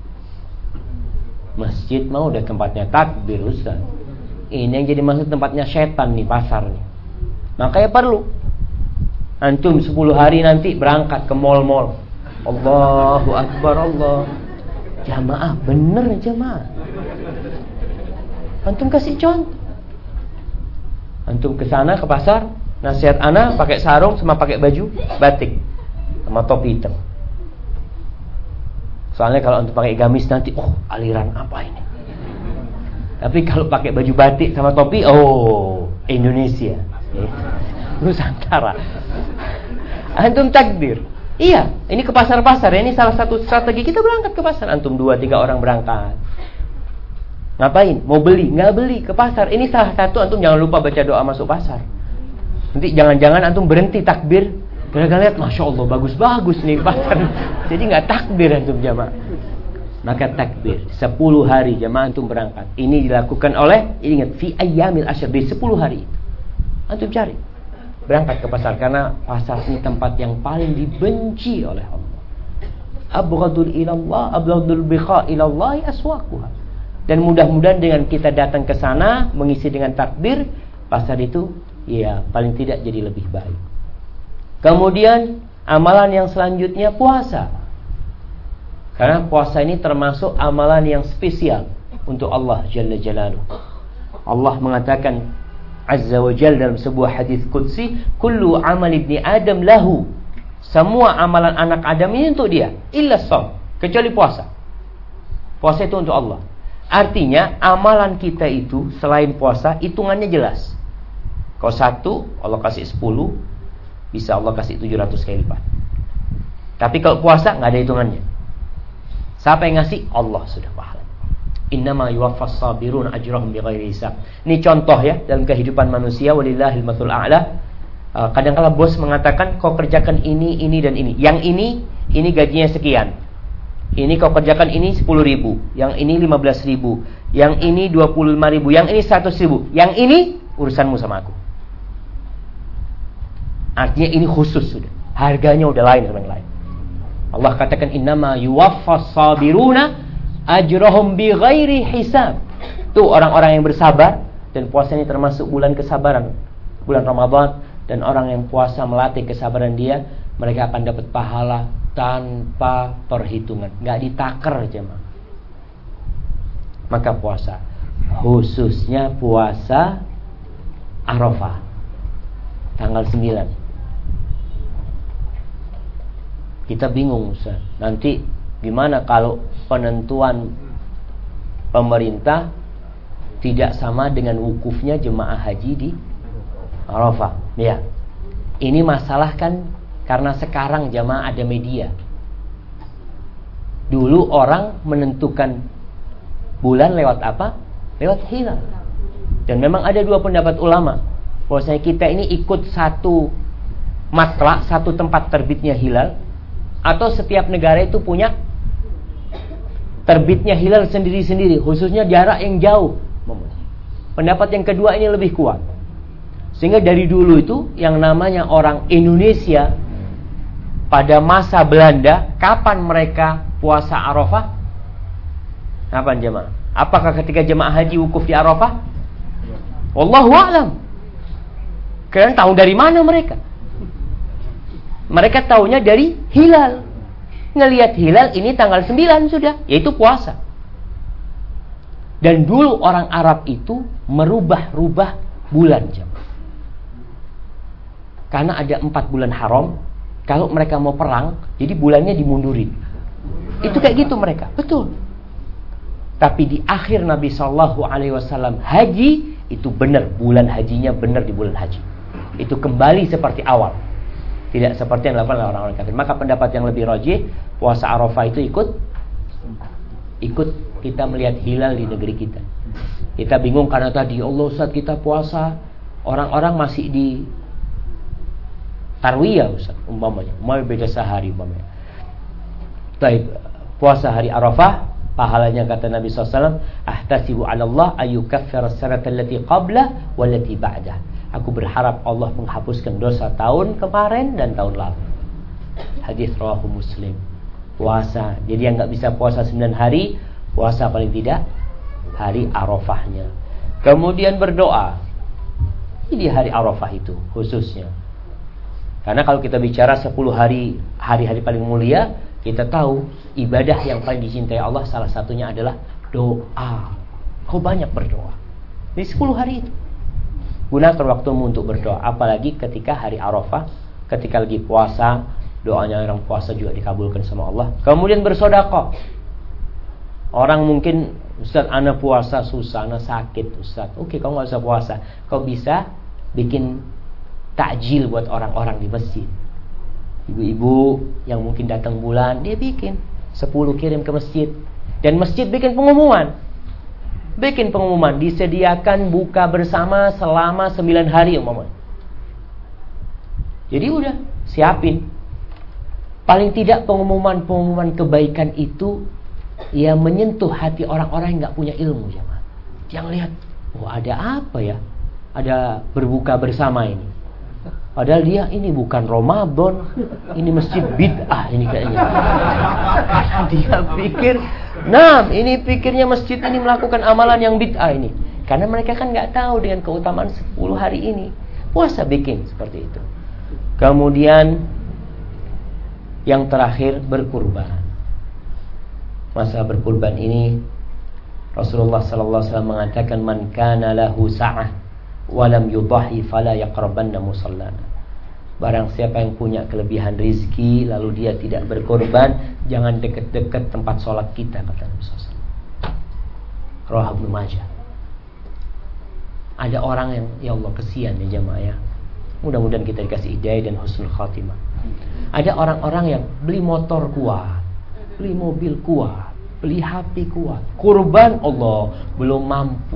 S1: Masjid mah udah tempatnya takbir Ustaz. Ini yang jadi maksud tempatnya setan nih, pasar nih. Makanya perlu antum 10 hari nanti berangkat ke mall-mall. Allahu Akbar, Allah. Jamaah, bener jamaah. Antum kasih contoh. Antum ke sana ke pasar, nasihat ana pakai sarung sama pakai baju batik sama topi hitam. Soalnya kalau antum pakai gamis nanti, aliran apa ini? Tapi kalau pakai baju batik sama topi, Indonesia. Nusantara. Antum takbir. Iya, ini ke pasar-pasar. Ini salah satu strategi kita berangkat ke pasar. Antum 2-3 orang berangkat. Ngapain? Mau beli? Nggak beli, ke pasar. Ini salah satu, antum jangan lupa baca doa masuk pasar. Nanti jangan-jangan antum berhenti takbir, gara-gara lihat, Masya Allah, bagus-bagus nih pasar. Jadi nggak takbir antum jamaah. Maka takbir 10 hari jamaah antum berangkat. Ini dilakukan oleh, ingat, fi ayyamil ashr, di 10 hari itu antum cari berangkat ke pasar, karena pasar ini tempat yang paling dibenci oleh Allah. Abghadul ilallah, abghadul biqa ilallah aswaquha. Dan mudah-mudahan dengan kita datang ke sana mengisi dengan takbir, pasar itu ya paling tidak jadi lebih baik. Kemudian amalan yang selanjutnya puasa. Karena puasa ini termasuk amalan yang spesial untuk Allah Jalla Jalaluhu. Allah mengatakan Azza wa Jalla dalam sebuah hadis qudsi, kullu amal ibni Adam lahu. Semua amalan anak Adam ini untuk dia, illa shaum, kecuali puasa. Puasa itu untuk Allah. Artinya amalan kita itu selain puasa hitungannya jelas. Kalau 1 Allah kasih 10, bisa Allah kasih 700 kali lipat. Tapi kalau puasa nggak ada hitungannya. Siapa yang ngasih? Allah sudah pahala. Innama yuwaffas sabirun ajrahum bighairi hisab. Ini contoh ya dalam kehidupan manusia, walillahil matsul a'la. Kadang-kala bos mengatakan kau kerjakan ini dan ini. Yang ini gajinya sekian. Ini kau kerjakan ini 10.000, yang ini 15.000, yang ini 25.000, yang ini 100.000, yang ini urusanmu sama aku. Artinya ini khusus sudah. Harganya udah lain sama yang lain. Allah katakan innama yuwaffas sabiruna ajrahum bighairi hisab. Tuh orang-orang yang bersabar, dan puasa ini termasuk bulan kesabaran, bulan Ramadan, dan orang yang puasa melatih kesabaran dia, mereka akan dapat pahala tanpa perhitungan, nggak ditaker jemaah. Maka puasa, khususnya puasa Arafah tanggal 9. Kita bingung Ustaz, nanti gimana kalau penentuan pemerintah tidak sama dengan wukufnya jemaah haji di Arafah? Ya, ini masalah kan karena sekarang jemaah ada media. Dulu orang menentukan bulan lewat apa? Lewat hilal. Dan memang ada dua pendapat ulama, bahwasanya kita ini ikut satu matlak, satu tempat terbitnya hilal, atau setiap negara itu punya terbitnya hilal sendiri-sendiri, khususnya jarak yang jauh. Pendapat yang kedua ini lebih kuat. Sehingga dari dulu itu yang namanya orang Indonesia pada masa Belanda, kapan mereka puasa Arafah? Kapan jemaah? Apakah ketika jemaah haji wukuf di Arafah? Wallahu a'lam. Kalian tahu dari mana mereka? Mereka tahunya dari hilal. Ngelihat hilal ini tanggal 9 sudah, yaitu puasa. Dan dulu orang Arab itu merubah-rubah bulan jam. Karena ada 4 bulan haram. Kalau mereka mau perang, jadi bulannya dimundurin. Itu kayak gitu mereka, betul. Tapi di akhir Nabi SAW haji, itu benar, bulan hajinya benar di bulan haji. Itu kembali seperti awal, tidak seperti yang dilakukan oleh orang-orang kafir. Maka pendapat yang lebih rajih, puasa Arafah itu ikut kita melihat hilal di negeri kita. Kita bingung karena tadi Allah Ustaz kita puasa, orang-orang masih di Tarwiyah Ustaz umpamanya, mau beda sehari umpamanya. Baik, puasa hari Arafah pahalanya kata Nabi SAW, ahtasibu 'ala Allah ayyukaffira as-sanata allati qabla wallati ba'dah. Aku berharap Allah menghapuskan dosa tahun kemarin dan tahun lalu. Hadis rawahu Muslim. Puasa, jadi yang nggak bisa puasa 9 hari, puasa paling tidak hari Arafahnya. Kemudian berdoa di hari Arafah itu khususnya. Karena kalau kita bicara 10 hari-hari paling mulia, kita tahu ibadah yang paling dicintai Allah salah satunya adalah doa. Kau banyak berdoa di 10 hari itu. Gunakan waktumu untuk berdoa, apalagi ketika hari Arafah, ketika lagi puasa, doanya orang puasa juga dikabulkan sama Allah. Kemudian bersedekah. Orang mungkin, Ustaz, ana puasa susah, ana sakit, Ustaz. Oke, kau nggak usah puasa. Kau bisa bikin takjil buat orang-orang di masjid. Ibu-ibu yang mungkin datang bulan, dia bikin 10 kirim ke masjid. Dan masjid bikin pengumuman. Disediakan buka bersama selama 9 hari umpamanya. Jadi udah, siapin. Paling tidak pengumuman kebaikan itu ya menyentuh hati orang-orang yang gak punya ilmu ya, yang lihat, oh ada apa ya? Ada berbuka bersama ini. Padahal dia ini bukan Ramadan, ini masjid bid'ah ini kayaknya. Dia pikir, ini pikirnya masjid ini melakukan amalan yang bid'ah ini. Karena mereka kan nggak tahu dengan keutamaan 10 hari ini. Puasa bikin seperti itu. Kemudian yang terakhir berkurban. Masa berkurban ini Rasulullah SAW mengatakan, man kana lahu sa'ah walam yudahi fala yaqrabanna musallana. Barang siapa yang punya kelebihan rizki lalu dia tidak berkorban, jangan dekat-dekat tempat sholat kita, kata Nabi SAW. Rawah Ibnu Majah. Ada orang yang ya Allah kesian ya jamaah ya. Mudah-mudahan kita dikasih hidayah dan husnul khatimah. Ada orang-orang yang beli motor kuat, beli mobil kuat, beli HP kuat, kurban Allah belum mampu.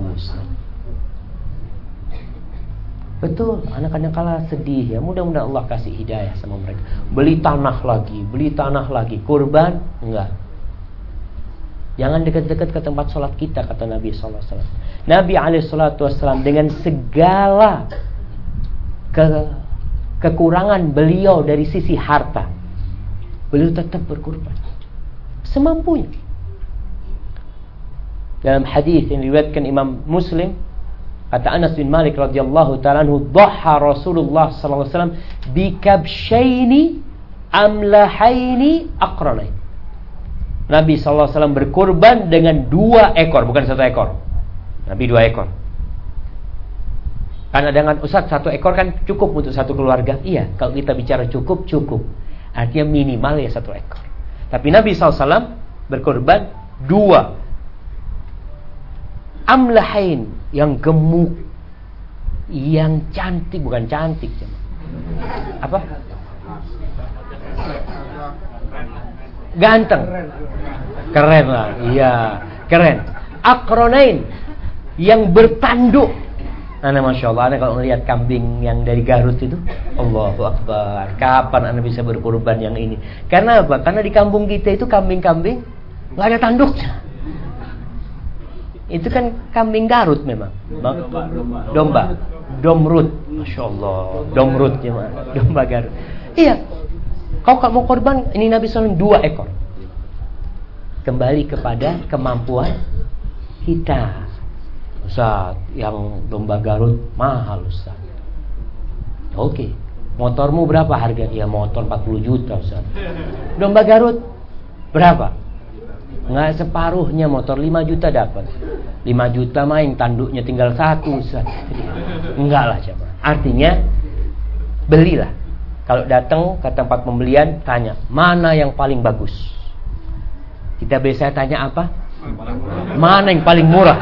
S1: Betul, anak-anak kalah sedih ya. Mudah-mudahan Allah kasih hidayah sama mereka. Beli tanah lagi, kurban enggak. Jangan dekat-dekat ke tempat sholat kita, kata Nabi SAW. Nabi SAW dengan segala kekurangan beliau dari sisi harta, beliau tetap berkurban semampunya. Dalam hadis yang diriwayatkan Imam Muslim, kata Anas bin Malik radhiyallahu ta'ala anhu, dhaha Rasulullah sallallahu alaihi wasallam bikabshaini amlahaini aqranain. Nabi sallallahu alaihi wasallam berkurban dengan 2 ekor, bukan 1 ekor. Nabi 2 ekor. Karena dengan Ustaz 1 ekor kan cukup untuk satu keluarga. Iya, kalau kita bicara cukup. Artinya minimal ya 1 ekor. Tapi Nabi SAW berkorban 2 amlahain yang gemuk, yang cantik, bukan cantik, apa? Ganteng, keren lah, iya, keren. Aqranain yang bertanduk. Ana Masya Allah, Ana kalau melihat kambing yang dari Garut itu, Allahu Akbar, kapan Ana bisa berkorban yang ini? Karena apa? Karena di kampung kita itu kambing-kambing nggak ada tanduknya. Itu kan kambing Garut memang. Domba. Domrut. Masya Allah, Domrut ya, domba Garut. Iya. Kau kalau mau korban, ini Nabi SAW 2 ekor. Kembali kepada kemampuan kita. Ustaz, yang domba Garut mahal Ustaz. Oke. Motormu berapa harga? Ya motor 40 juta Ustaz. Domba Garut berapa? Nggak separuhnya, motor 5 juta dapat. 5 juta main tanduknya tinggal 1 Ustaz. Enggak lah coba. Artinya belilah. Kalau datang ke tempat pembelian, tanya mana yang paling bagus. Kita biasa tanya apa? Mana yang paling murah?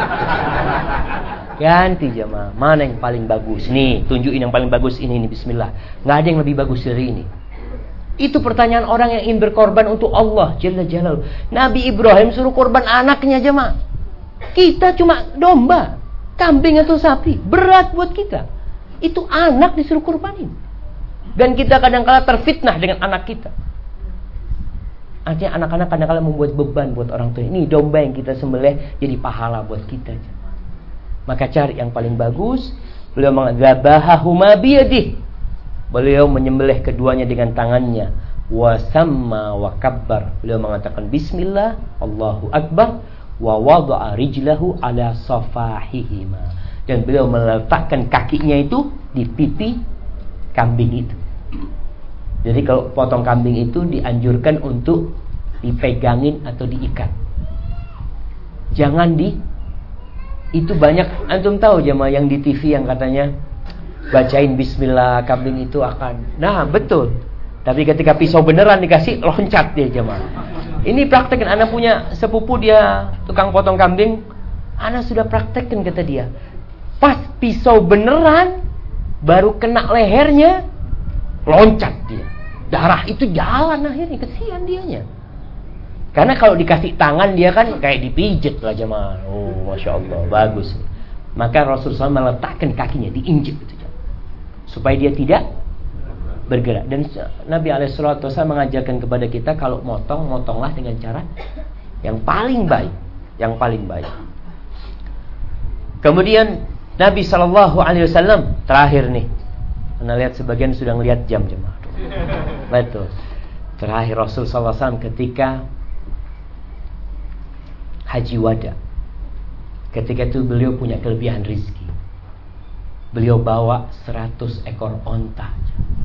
S1: Ganti jemaah, mana yang paling bagus? Nih, tunjukin yang paling bagus ini bismillah. Nggak ada yang lebih bagus dari ini. Itu pertanyaan orang yang ingin berkorban untuk Allah Jalla Jalaluhu. Nabi Ibrahim suruh korban anaknya jemaah. Kita cuma domba, kambing atau sapi. Berat buat kita. Itu anak disuruh korbanin. Dan kita kadang-kala terfitnah dengan anak kita. Artinya anak-anak kadang-kala membuat beban buat orang tua. Ini domba yang kita sembelih jadi pahala buat kita. Maka cari yang paling bagus. Beliau mengadzabahahuma biyadih. Beliau menyembelih keduanya dengan tangannya. Wa samma wa kabbar. Beliau mengatakan bismillah, Allahu akbar, wa wada'a rijlahu ala safahihima. Dan beliau meletakkan kakinya itu di pipi kambing itu. Jadi kalau potong kambing itu dianjurkan untuk dipegangin atau diikat. Jangan itu banyak antum tahu jemaah yang di TV yang katanya bacain bismillah kambing itu akan. Nah, betul. Tapi ketika pisau beneran dikasih loncat dia jemaah. Ini praktekin, anak punya sepupu dia tukang potong kambing. Anak sudah praktekin kata dia. Pas pisau beneran baru kena lehernya, loncat dia. Darah itu jalan akhirnya, kesian dianya. Karena kalau dikasih tangan dia kan kayak dipijet lah jemaah. Oh, Masya Allah, bagus. Maka Rasulullah SAW meletakkan kakinya, diinjek gitu, supaya dia tidak bergerak. Dan Nabi SAW mengajarkan kepada kita kalau motonglah dengan cara yang paling baik, yang paling baik. Kemudian Nabi SAW terakhir nih, Anda lihat sebagian sudah ngelihat jam jemaah. Betul. Terakhir Rasul SAW ketika Haji Wada, ketika itu beliau punya kelebihan rizki. Beliau bawa 100 ekor onta.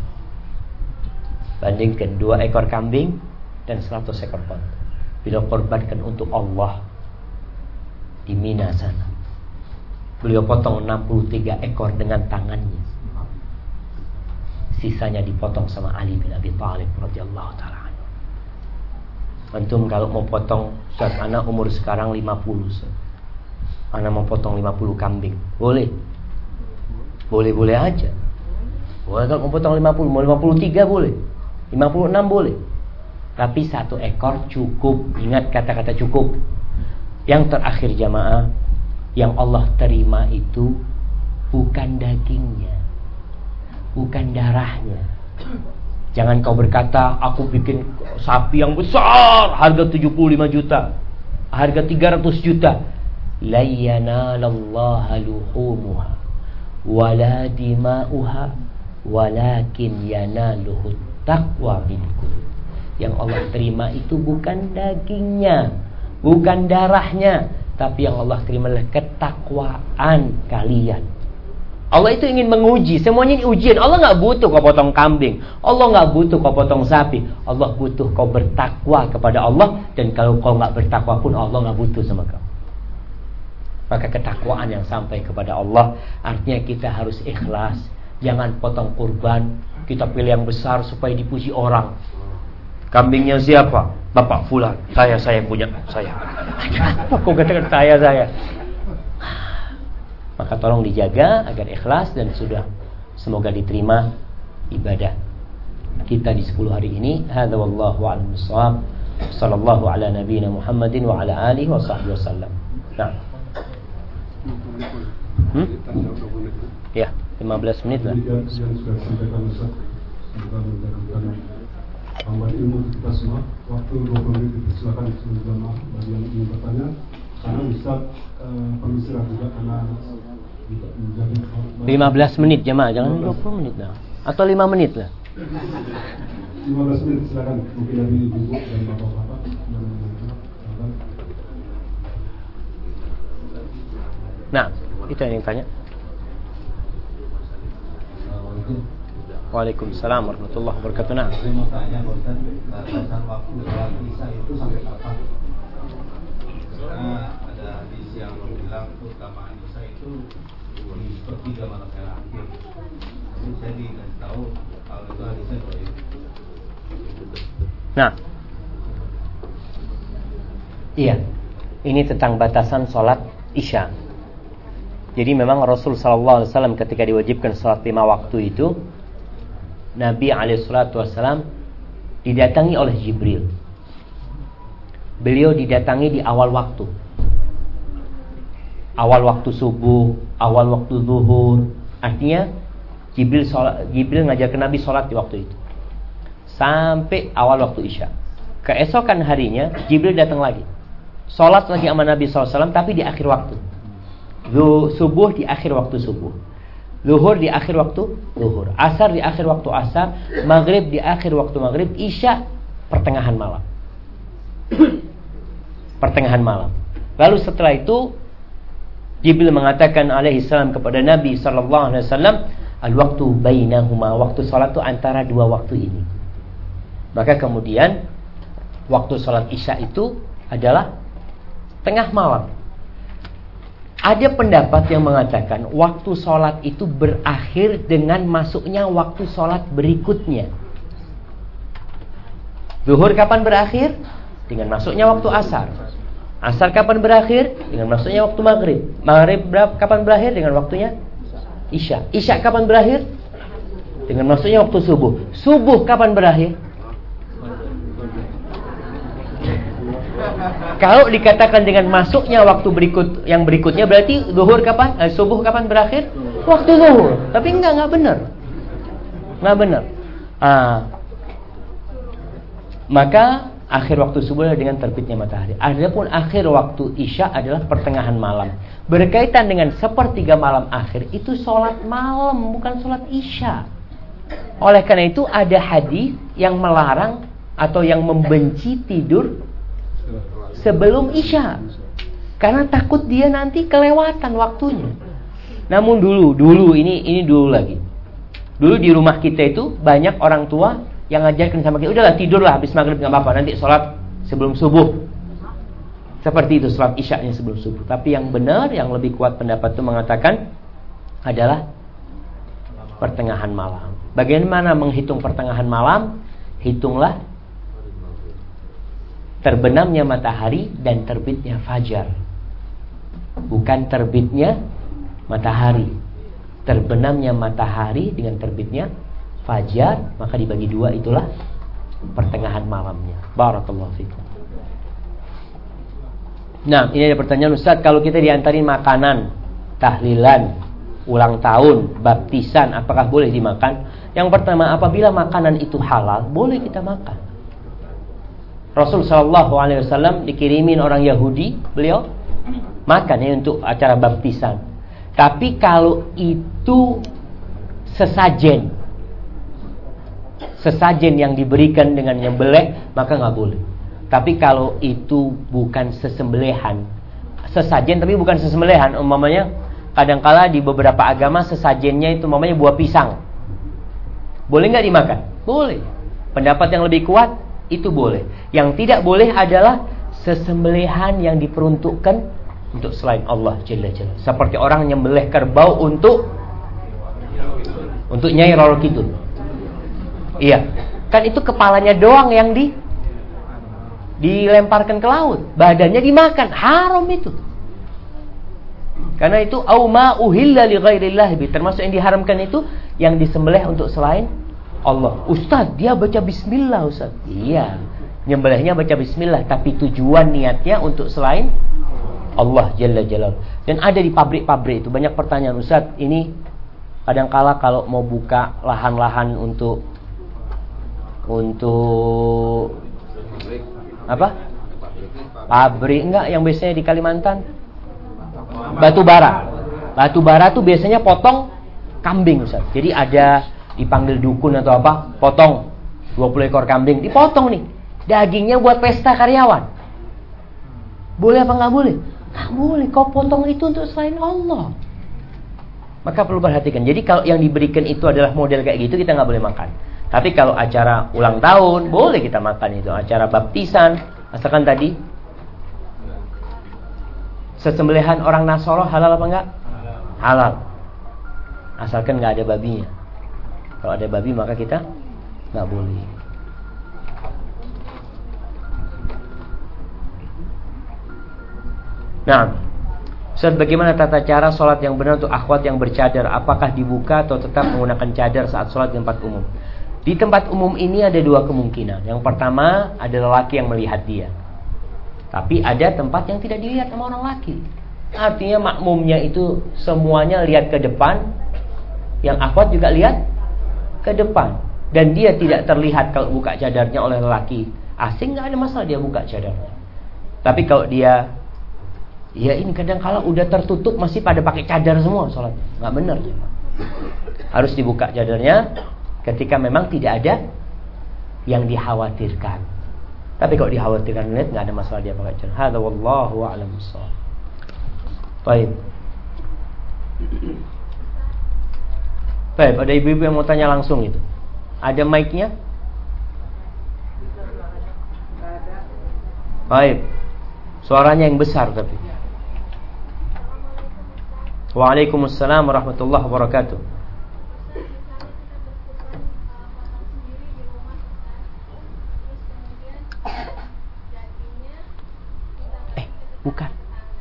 S1: Bandingkan 2 ekor kambing dan 100 ekor onta. Beliau korbankan untuk Allah di Mina sana. Beliau potong 63 ekor dengan tangannya. Sisanya dipotong sama Ali bin Abi Thalib radhiyallahu ta'ala anhu. Antum kalau mau potong, Ustaz, anak umur sekarang 50. Anak mau potong 50 kambing. Boleh? Boleh-boleh aja. Boleh kalau mau potong 50, mau 53 boleh. 56 boleh. Tapi 1 ekor cukup. Ingat kata-kata cukup. Yang terakhir jamaah, yang Allah terima itu bukan dagingnya, bukan darahnya. Jangan kau berkata, aku bikin sapi yang besar, harga 75 juta, harga 300 juta. La yanalallaha luhumuha wala dima'uha walakin yanaluhu taqwa minkum. Yang Allah terima itu bukan dagingnya, bukan darahnya, tapi yang Allah terima adalah ketakwaan kalian. Allah itu ingin menguji, semuanya ini ujian. Allah gak butuh kau potong kambing, Allah gak butuh kau potong sapi. Allah butuh kau bertakwa kepada Allah. Dan kalau kau gak bertakwa pun Allah gak butuh sama kau. Maka ketakwaan yang sampai kepada Allah artinya kita harus ikhlas. Jangan potong kurban, kita pilih yang besar supaya dipuji orang. Kambingnya siapa? Bapak Fulan. Saya punya, saya. Apa kau katakan saya? Maka tolong dijaga agar ikhlas dan sudah semoga diterima ibadah kita di 10 hari ini. Hadza wallahu a'lam bissawab. Sallallahu ala nabiyyina Muhammadin wa ala alihi wa sahbihi wasallam. Nah. Ya, 15 menit lah.
S2: Tambah ilmu kita semua. Waktu 20 menit dipersilakan seluruh jamaah bagi yang ingin bertanya. Karena Ustaz permisilah juga karena menjadi
S1: 15 menit jamaah, jangan 20 menit lah. Atau 5 menit lah.
S2: 15 menit silakan. Mungkin dari ibu dan bapak-bapak.
S1: Nah, itu yang tanya. Waalaikumsalam warahmatullahi wabarakatuh. Nah,
S3: saya mau tanya, Ustaz, batasan waktu sholat Isya itu sampai kapan? Karena ada hadis yang bilang keutamaan Isya itu di sepertiga malam terakhir. Tapi saya dikasih tahu kalau itu hadisnya baik.
S1: Nah, iya, ini tentang batasan sholat Isya. Jadi memang Rasul sallallahu alaihi wasallam ketika diwajibkan sholat 5 waktu itu, Nabi alaihissalam didatangi oleh Jibril. Beliau didatangi di awal waktu. Awal waktu subuh, awal waktu zuhur. Artinya Jibril ngajarkan Nabi sholat di waktu itu sampai awal waktu Isya. Keesokan harinya Jibril datang lagi, sholat lagi sama Nabi SAW, tapi di akhir waktu. Subuh di akhir waktu subuh, zuhur di akhir waktu zuhur, asar di akhir waktu asar, maghrib di akhir waktu maghrib, isya pertengahan malam. Pertengahan malam. Lalu setelah itu Jibril mengatakan alaihi salam kepada Nabi sallallahu alaihi wasallam, al-waktu bainahuma, waktu salat itu antara dua waktu ini. Maka kemudian waktu salat isya itu adalah tengah malam. Ada pendapat yang mengatakan waktu sholat itu berakhir dengan masuknya waktu sholat berikutnya. Zuhur kapan berakhir? Dengan masuknya waktu asar. Asar kapan berakhir? Dengan masuknya waktu maghrib. Maghrib kapan berakhir? Dengan waktunya isya. Isya kapan berakhir? Dengan masuknya waktu subuh. Subuh kapan berakhir? Kalau dikatakan dengan masuknya waktu berikutnya berarti zuhur kapan? Subuh kapan berakhir? Waktu zuhur. Tapi enggak benar. Enggak benar. Maka akhir waktu subuh adalah dengan terbitnya matahari. Adapun akhir waktu isya adalah pertengahan malam. Berkaitan dengan sepertiga malam akhir, itu sholat malam, bukan sholat isya. Oleh karena itu ada hadis yang melarang atau yang membenci tidur sebelum isya, karena takut dia nanti kelewatan waktunya. Namun dulu ini dulu lagi. Dulu di rumah kita itu banyak orang tua yang ngajarkan sama kita, udahlah tidurlah habis maghrib nggak apa-apa, nanti sholat sebelum subuh. Seperti itu sholat isyanya sebelum subuh. Tapi yang benar, yang lebih kuat pendapat itu mengatakan adalah pertengahan malam. Bagaimana menghitung pertengahan malam? Hitunglah terbenamnya matahari dan terbitnya fajar. Bukan terbitnya matahari, terbenamnya matahari dengan terbitnya fajar, maka dibagi dua, itulah pertengahan malamnya. Barakallahu fikum. Nah, ini ada pertanyaan, Ustaz, kalau kita diantarin makanan, tahlilan, ulang tahun, baptisan, apakah boleh dimakan? Yang pertama, apabila makanan itu halal, boleh kita makan. Rasul sallallahu alaihi wasallam dikirimin orang Yahudi, beliau makan ya untuk acara baptisan. Tapi kalau itu sesajen, sesajen yang diberikan dengan nyembelih, maka nggak boleh. Tapi kalau itu bukan sesembelihan, sesajen tapi bukan sesembelihan, umpamanya kadangkala di beberapa agama sesajennya itu umpamanya buah pisang, boleh nggak dimakan? Boleh. Pendapat yang lebih kuat itu boleh. Yang tidak boleh adalah sesembelihan yang diperuntukkan untuk selain Allah Jalla Jalla. Seperti orang nyembelih kerbau untuk Nyai Roro Kidul. Iya, kan itu kepalanya doang yang dilemparkan ke laut, badannya dimakan, haram itu. Karena itu auma uhilla li ghairillah, termasuk yang diharamkan itu yang disembelih untuk selain Allah. Ustaz, dia baca bismillah, Ustaz. Iya, nyembelihnya baca bismillah, tapi tujuan niatnya untuk selain Allah Jalla Jalaluhu. Dan ada di pabrik-pabrik itu banyak pertanyaan, Ustaz, ini kadangkala kalau mau buka lahan-lahan untuk apa? Pabrik enggak, yang biasanya di Kalimantan batu bara. Batu bara tuh biasanya potong kambing, Ustaz. Jadi ada dipanggil dukun atau apa, potong 20 ekor kambing, dipotong nih. Dagingnya buat pesta karyawan. Boleh apa enggak boleh? Enggak boleh, kau potong itu untuk selain Allah. Maka perlu perhatikan. Jadi kalau yang diberikan itu adalah model kayak gitu, kita enggak boleh makan. Tapi kalau acara ulang tahun, boleh kita makan itu. Acara baptisan, asalkan tadi sesembelihan orang Nasoro halal apa enggak? Halal. Asalkan enggak ada babinya. Kalau ada babi maka kita enggak boleh. Nah, Ustaz, bagaimana tata cara sholat yang benar untuk akhwat yang bercadar? Apakah dibuka atau tetap menggunakan cadar saat sholat di tempat umum? Di tempat umum ini ada dua kemungkinan. Yang pertama ada lelaki yang melihat dia, tapi ada tempat yang tidak dilihat sama orang laki. Artinya makmumnya itu semuanya lihat ke depan, yang akhwat juga lihat ke depan, dan dia tidak terlihat kalau buka cadarnya oleh lelaki asing, nggak ada masalah dia buka cadarnya. Tapi kalau dia, ya ini kadang kala udah tertutup masih pada pakai cadar semua sholat, nggak benar. Harus dibuka cadarnya ketika memang tidak ada yang dikhawatirkan. Tapi kalau dikhawatirkan lihat, nggak ada masalah dia pakai cadar. Hadza wallahu a'lam bissawab. Baik. Baik, ada ibu-ibu yang mau tanya langsung itu. Ada mic-nya? Baik. Suaranya yang besar tapi. Waalaikumsalam warahmatullahi wabarakatuh. Bukan.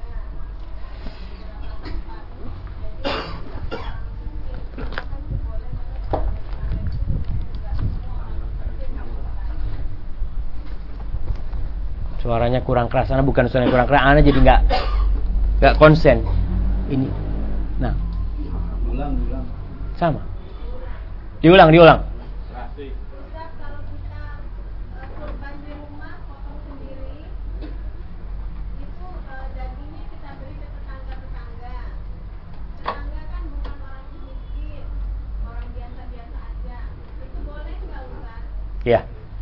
S1: Suaranya kurang keras, karena bukan suaranya kurang keras, Ana jadi nggak konsen. Ini, nah,
S3: Ulang.
S1: sama. Diulang. Ya.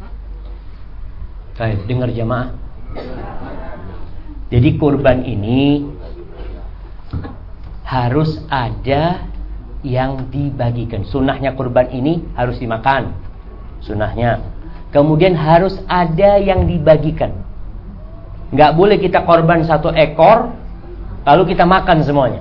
S1: Baik, dengar jamaah. Jadi kurban ini harus ada yang dibagikan. Sunnahnya kurban ini harus dimakan. Sunnahnya. Kemudian harus ada yang dibagikan. Nggak boleh kita korban 1 ekor lalu kita makan semuanya.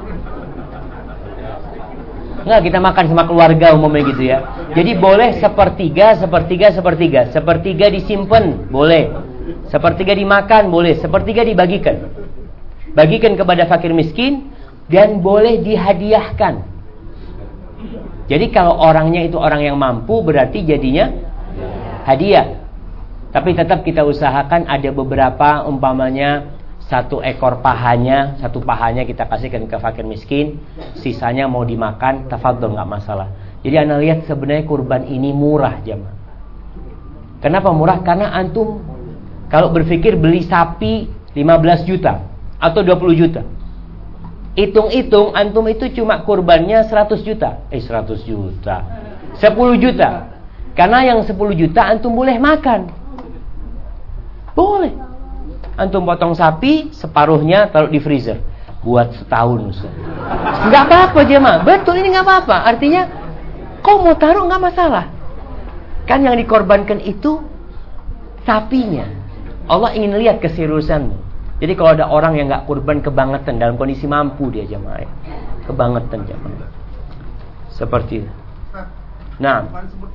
S1: Nggak, kita makan sama keluarga umumnya gitu ya. Jadi boleh sepertiga disimpan, boleh. Sepertiga dimakan, boleh. Sepertiga dibagikan. Bagikan kepada fakir miskin, dan boleh dihadiahkan. Jadi kalau orangnya itu orang yang mampu, berarti jadinya hadiah. Tapi tetap kita usahakan ada beberapa, umpamanya 1 ekor pahanya, 1 pahanya kita kasihkan ke fakir miskin, sisanya mau dimakan, tafadhol, nggak masalah. Jadi anda lihat sebenarnya kurban ini murah jemaah. Kenapa murah? Karena antum kalau berpikir beli sapi 15 juta atau 20 juta, hitung-hitung antum itu cuma kurbannya 100 juta. 10 juta. Karena yang 10 juta antum boleh makan. Boleh. Antum potong sapi, separuhnya taruh di freezer. Buat setahun. Nggak apa-apa jemaah. Betul, ini nggak apa-apa. Artinya, kau mau taruh nggak masalah. Kan yang dikorbankan itu sapinya. Allah ingin lihat keseriusanmu. Jadi kalau ada orang yang nggak kurban kebangetan dalam kondisi mampu dia jemaah. Kebangetan jemaah. Seperti itu. Nah,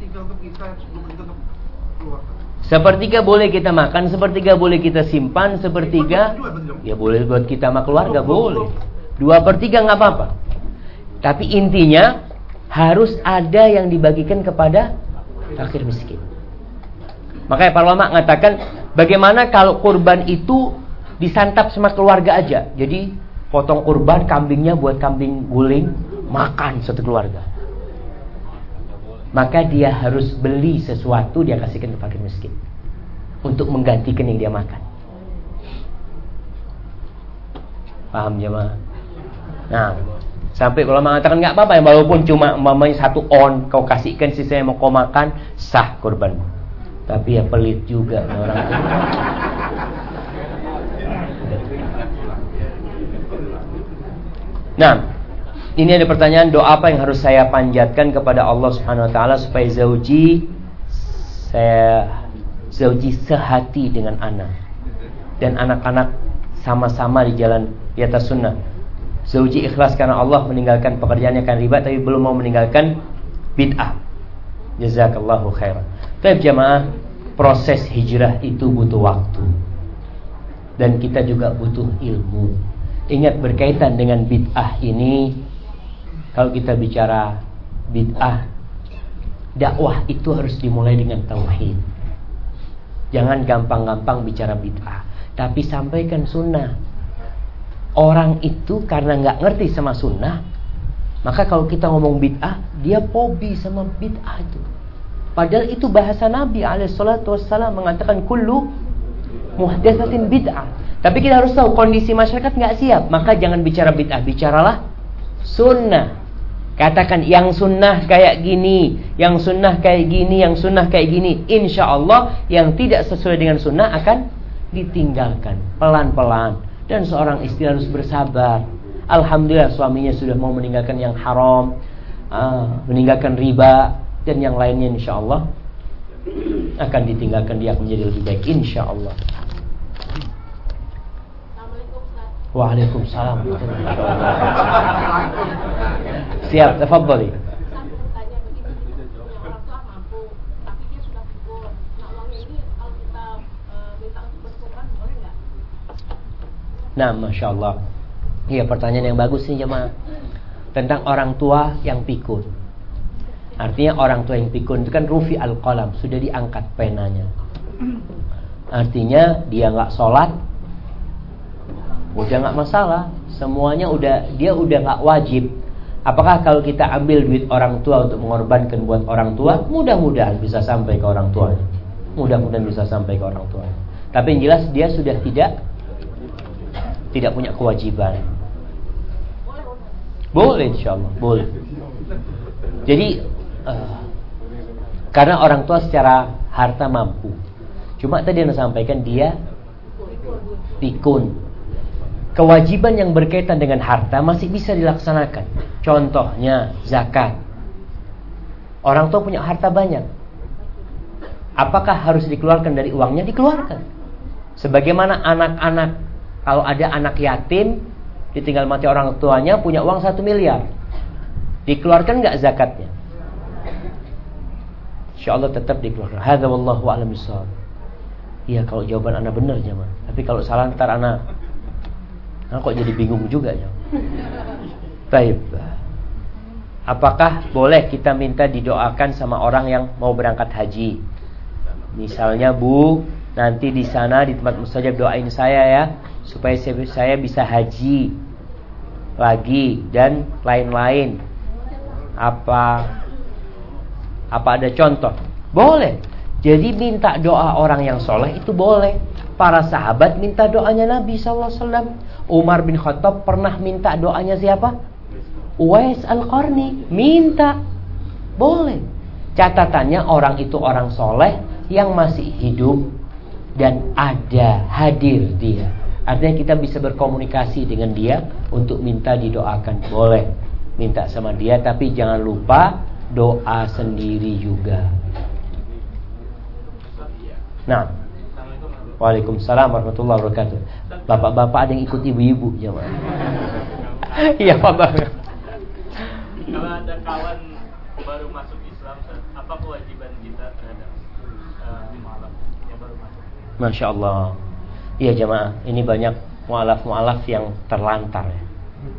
S1: sepertiga boleh kita makan, sepertiga boleh kita simpan, sepertiga ya boleh buat kita sama keluarga, boleh. 2/3 nggak apa-apa. Tapi intinya harus ada yang dibagikan kepada fakir miskin. Makanya para ulama mengatakan, bagaimana kalau kurban itu disantap sama keluarga aja. Jadi potong kurban, kambingnya buat kambing guling, makan satu keluarga. Maka dia harus beli sesuatu, dia kasihkan ke fakir miskin untuk menggantikan yang dia makan. Paham jemaah? Nah, sampai kalau mengatakan nggak apa-apa ya, walaupun cuma umpamanya 1 on kau kasihkan, sisanya mau kau makan, sah kurban. Tapi ya pelit juga orang. Nah, ini ada pertanyaan, doa apa yang harus saya panjatkan kepada Allah Subhanahu wa taala supaya zauji sehati dengan anak dan anak-anak sama-sama di jalan di atas sunnah. Zauji ikhlas karena Allah, meninggalkan pekerjaannya kan riba tapi belum mau meninggalkan bid'ah. Jazakallahu khairan. Baik jamaah, proses hijrah itu butuh waktu. Dan kita juga butuh ilmu. Ingat, berkaitan dengan bid'ah ini, kalau kita bicara bid'ah, dakwah itu harus dimulai dengan tauhid. Jangan gampang-gampang bicara bid'ah, tapi sampaikan sunnah. Orang itu karena nggak ngerti sama sunnah, maka kalau kita ngomong bid'ah, dia fobi sama bid'ah itu. Padahal itu bahasa Nabi alaihissalam mengatakan kullu muhdatsatin bid'ah. Tapi kita harus tahu kondisi masyarakat nggak siap, maka jangan bicara bid'ah, bicaralah sunnah. Katakan yang sunnah kayak gini, yang sunnah kayak gini, yang sunnah kayak gini. Insya Allah yang tidak sesuai dengan sunnah akan ditinggalkan pelan-pelan. Dan seorang istri harus bersabar. Alhamdulillah suaminya sudah mau meninggalkan yang haram, meninggalkan riba, dan yang lainnya insya Allah akan ditinggalkan, dia akan menjadi lebih baik insya Allah. Waalaikumsalam. Siap, tafadhali. Nah, Masya Allah. Iya, pertanyaan yang bagus nih jemaah. Tentang orang tua yang pikun. Artinya orang tua yang pikun itu kan rufi al-qalam, sudah diangkat penanya. Artinya dia nggak sholat, udah nggak masalah, semuanya dia udah nggak wajib. Apakah kalau kita ambil duit orang tua untuk mengorbankan buat orang tua, mudah-mudahan bisa sampai ke orang tuanya. Mudah-mudahan bisa sampai ke orang tuanya. Tapi yang jelas dia sudah tidak punya kewajiban. Boleh insyaallah, boleh. Jadi karena orang tua secara harta mampu. Cuma tadi yang sampaikan dia pikun. Kewajiban yang berkaitan dengan harta masih bisa dilaksanakan. Contohnya zakat. Orang tua punya harta banyak. Apakah harus dikeluarkan dari uangnya? Dikeluarkan. Sebagaimana anak-anak, kalau ada anak yatim ditinggal mati orang tuanya, punya uang 1 miliar, dikeluarkan nggak zakatnya? Insyaallah tetap dikeluarkan. Hadza wallahu a'lam bishawab. Iya, kalau jawaban Anda benar jemaah. Tapi kalau salah ntar Anda kok jadi bingung juga ya. Baik. Apakah boleh kita minta didoakan sama orang yang mau berangkat haji? Misalnya, Bu, nanti di sana di tempat mustajab doain saya ya, supaya saya bisa haji lagi dan lain-lain. Apa ada contoh? Boleh. Jadi minta doa orang yang soleh itu boleh. Para sahabat minta doanya Nabi SAW. Umar bin Khattab pernah minta doanya siapa? Uwais Al-Qarni. Minta. Boleh. Catatannya orang itu orang soleh yang masih hidup dan ada, hadir dia. Artinya kita bisa berkomunikasi dengan dia untuk minta didoakan. Boleh minta sama dia, tapi jangan lupa doa sendiri juga. Nah, waalaikumsalam warahmatullahi wabarakatuh. Bapak-bapak ada yang ikut ibu-ibu jemaah. Iya Pak Bang.
S4: Kalau ada kawan baru masuk Islam, apa kewajiban kita terhadap mualaf yang baru masuk?
S1: Masya Allah. Iya jemaah, ini banyak mualaf-mualaf yang terlantar ya.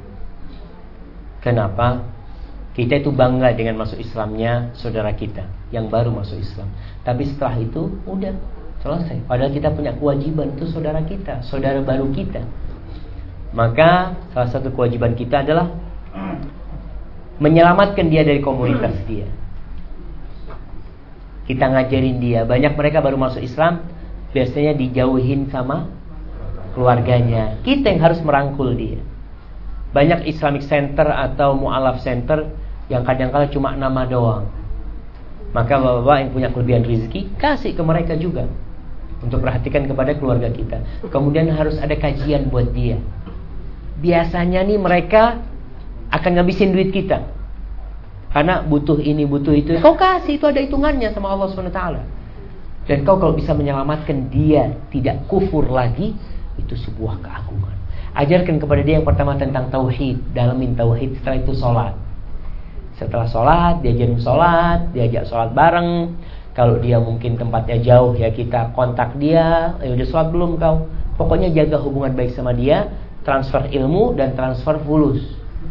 S1: Kenapa? Kita itu bangga dengan masuk Islamnya saudara kita yang baru masuk Islam. Tapi setelah itu udah selesai. Padahal kita punya kewajiban, itu saudara kita, saudara baru kita. Maka salah satu kewajiban kita adalah menyelamatkan dia dari komunitas dia. Kita ngajarin dia. Banyak mereka baru masuk Islam, biasanya dijauhin sama keluarganya. Kita yang harus merangkul dia. Banyak Islamic Center atau Mu'alaf Center yang kadang-kala cuma nama doang. Maka bapak-bapak yang punya kelebihan rezeki, kasih ke mereka juga untuk perhatikan kepada keluarga kita. Kemudian harus ada kajian buat dia. Biasanya nih mereka akan ngabisin duit kita karena butuh ini, butuh itu. Kau kasih, itu ada hitungannya sama Allah SWT. Dan kau kalau bisa menyelamatkan dia tidak kufur lagi, itu sebuah keagungan. Ajarkan kepada dia yang pertama tentang tauhid, dalamin tauhid. Setelah itu sholat. Setelah sholat, diajarin sholat, diajak sholat bareng. Kalau dia mungkin tempatnya jauh, ya kita kontak dia. Udah sholat belum kau? Pokoknya jaga hubungan baik sama dia. Transfer ilmu dan transfer fulus.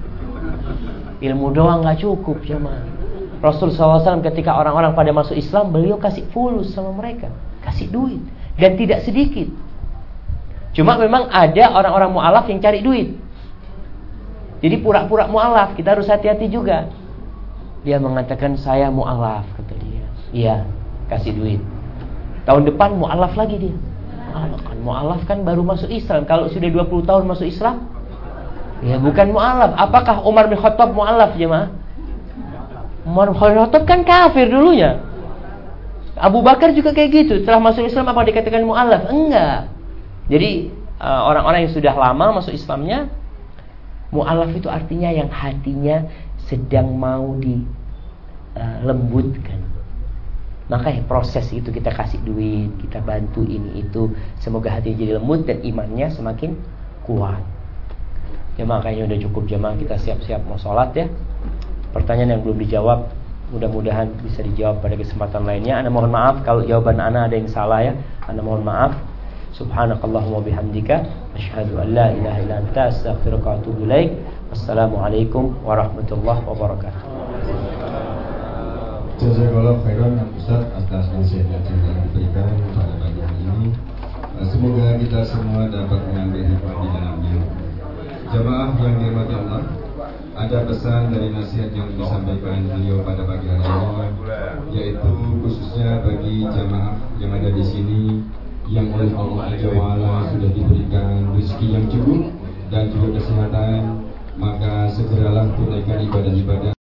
S1: Ilmu doang gak cukup cuma. Rasul SAW ketika orang-orang pada masuk Islam, beliau kasih fulus sama mereka, kasih duit, dan tidak sedikit. Cuma memang ada orang-orang mu'alaf yang cari duit. Jadi pura-pura mu'alaf, kita harus hati-hati juga. Dia mengatakan saya mu'alaf, kata dia. Iya, kasih duit. Tahun depan mu'alaf lagi dia. Mu'alaf kan baru masuk Islam. Kalau sudah 20 tahun masuk Islam, ya bukan mu'alaf. Apakah Umar bin Khattab mu'alaf jemaah? Umar bin Khattab kan kafir dulunya. Abu Bakar juga kayak gitu. Setelah masuk Islam apa dikatakan mu'alaf? Enggak. Jadi orang-orang yang sudah lama masuk Islamnya, mu'alaf itu artinya yang hatinya sedang mau dilembutkan. Makanya proses itu kita kasih duit, kita bantu ini itu, semoga hatinya jadi lembut dan imannya semakin kuat. Ya makanya udah cukup jemaah, kita siap-siap mau sholat ya. Pertanyaan yang belum dijawab mudah-mudahan bisa dijawab pada kesempatan lainnya. Ana mohon maaf kalau jawaban ana ada yang salah ya. Ana mohon maaf. Subhanakallahumma bihamdika asyhadu an la ilaha illa anta astaghfiruka wa atubu ilaik. Wassalamualaikum warahmatullahi wabarakatuh.
S5: Jazakallahu khairan Ustaz atas nasihat yang telah diberikan pada pagi hari ini. Semoga kita semua dapat mengambil hikmah di dalamnya. Jamaah yang dirahmati Allah, ada pesan dari nasihat yang disampaikan beliau pada pagi hari ini, yaitu khususnya bagi jamaah yang ada di sini yang oleh Allah Ta'ala sudah diberikan rezeki yang cukup dan juga kesehatan, maka segeralah tunaikan ibadah-ibadah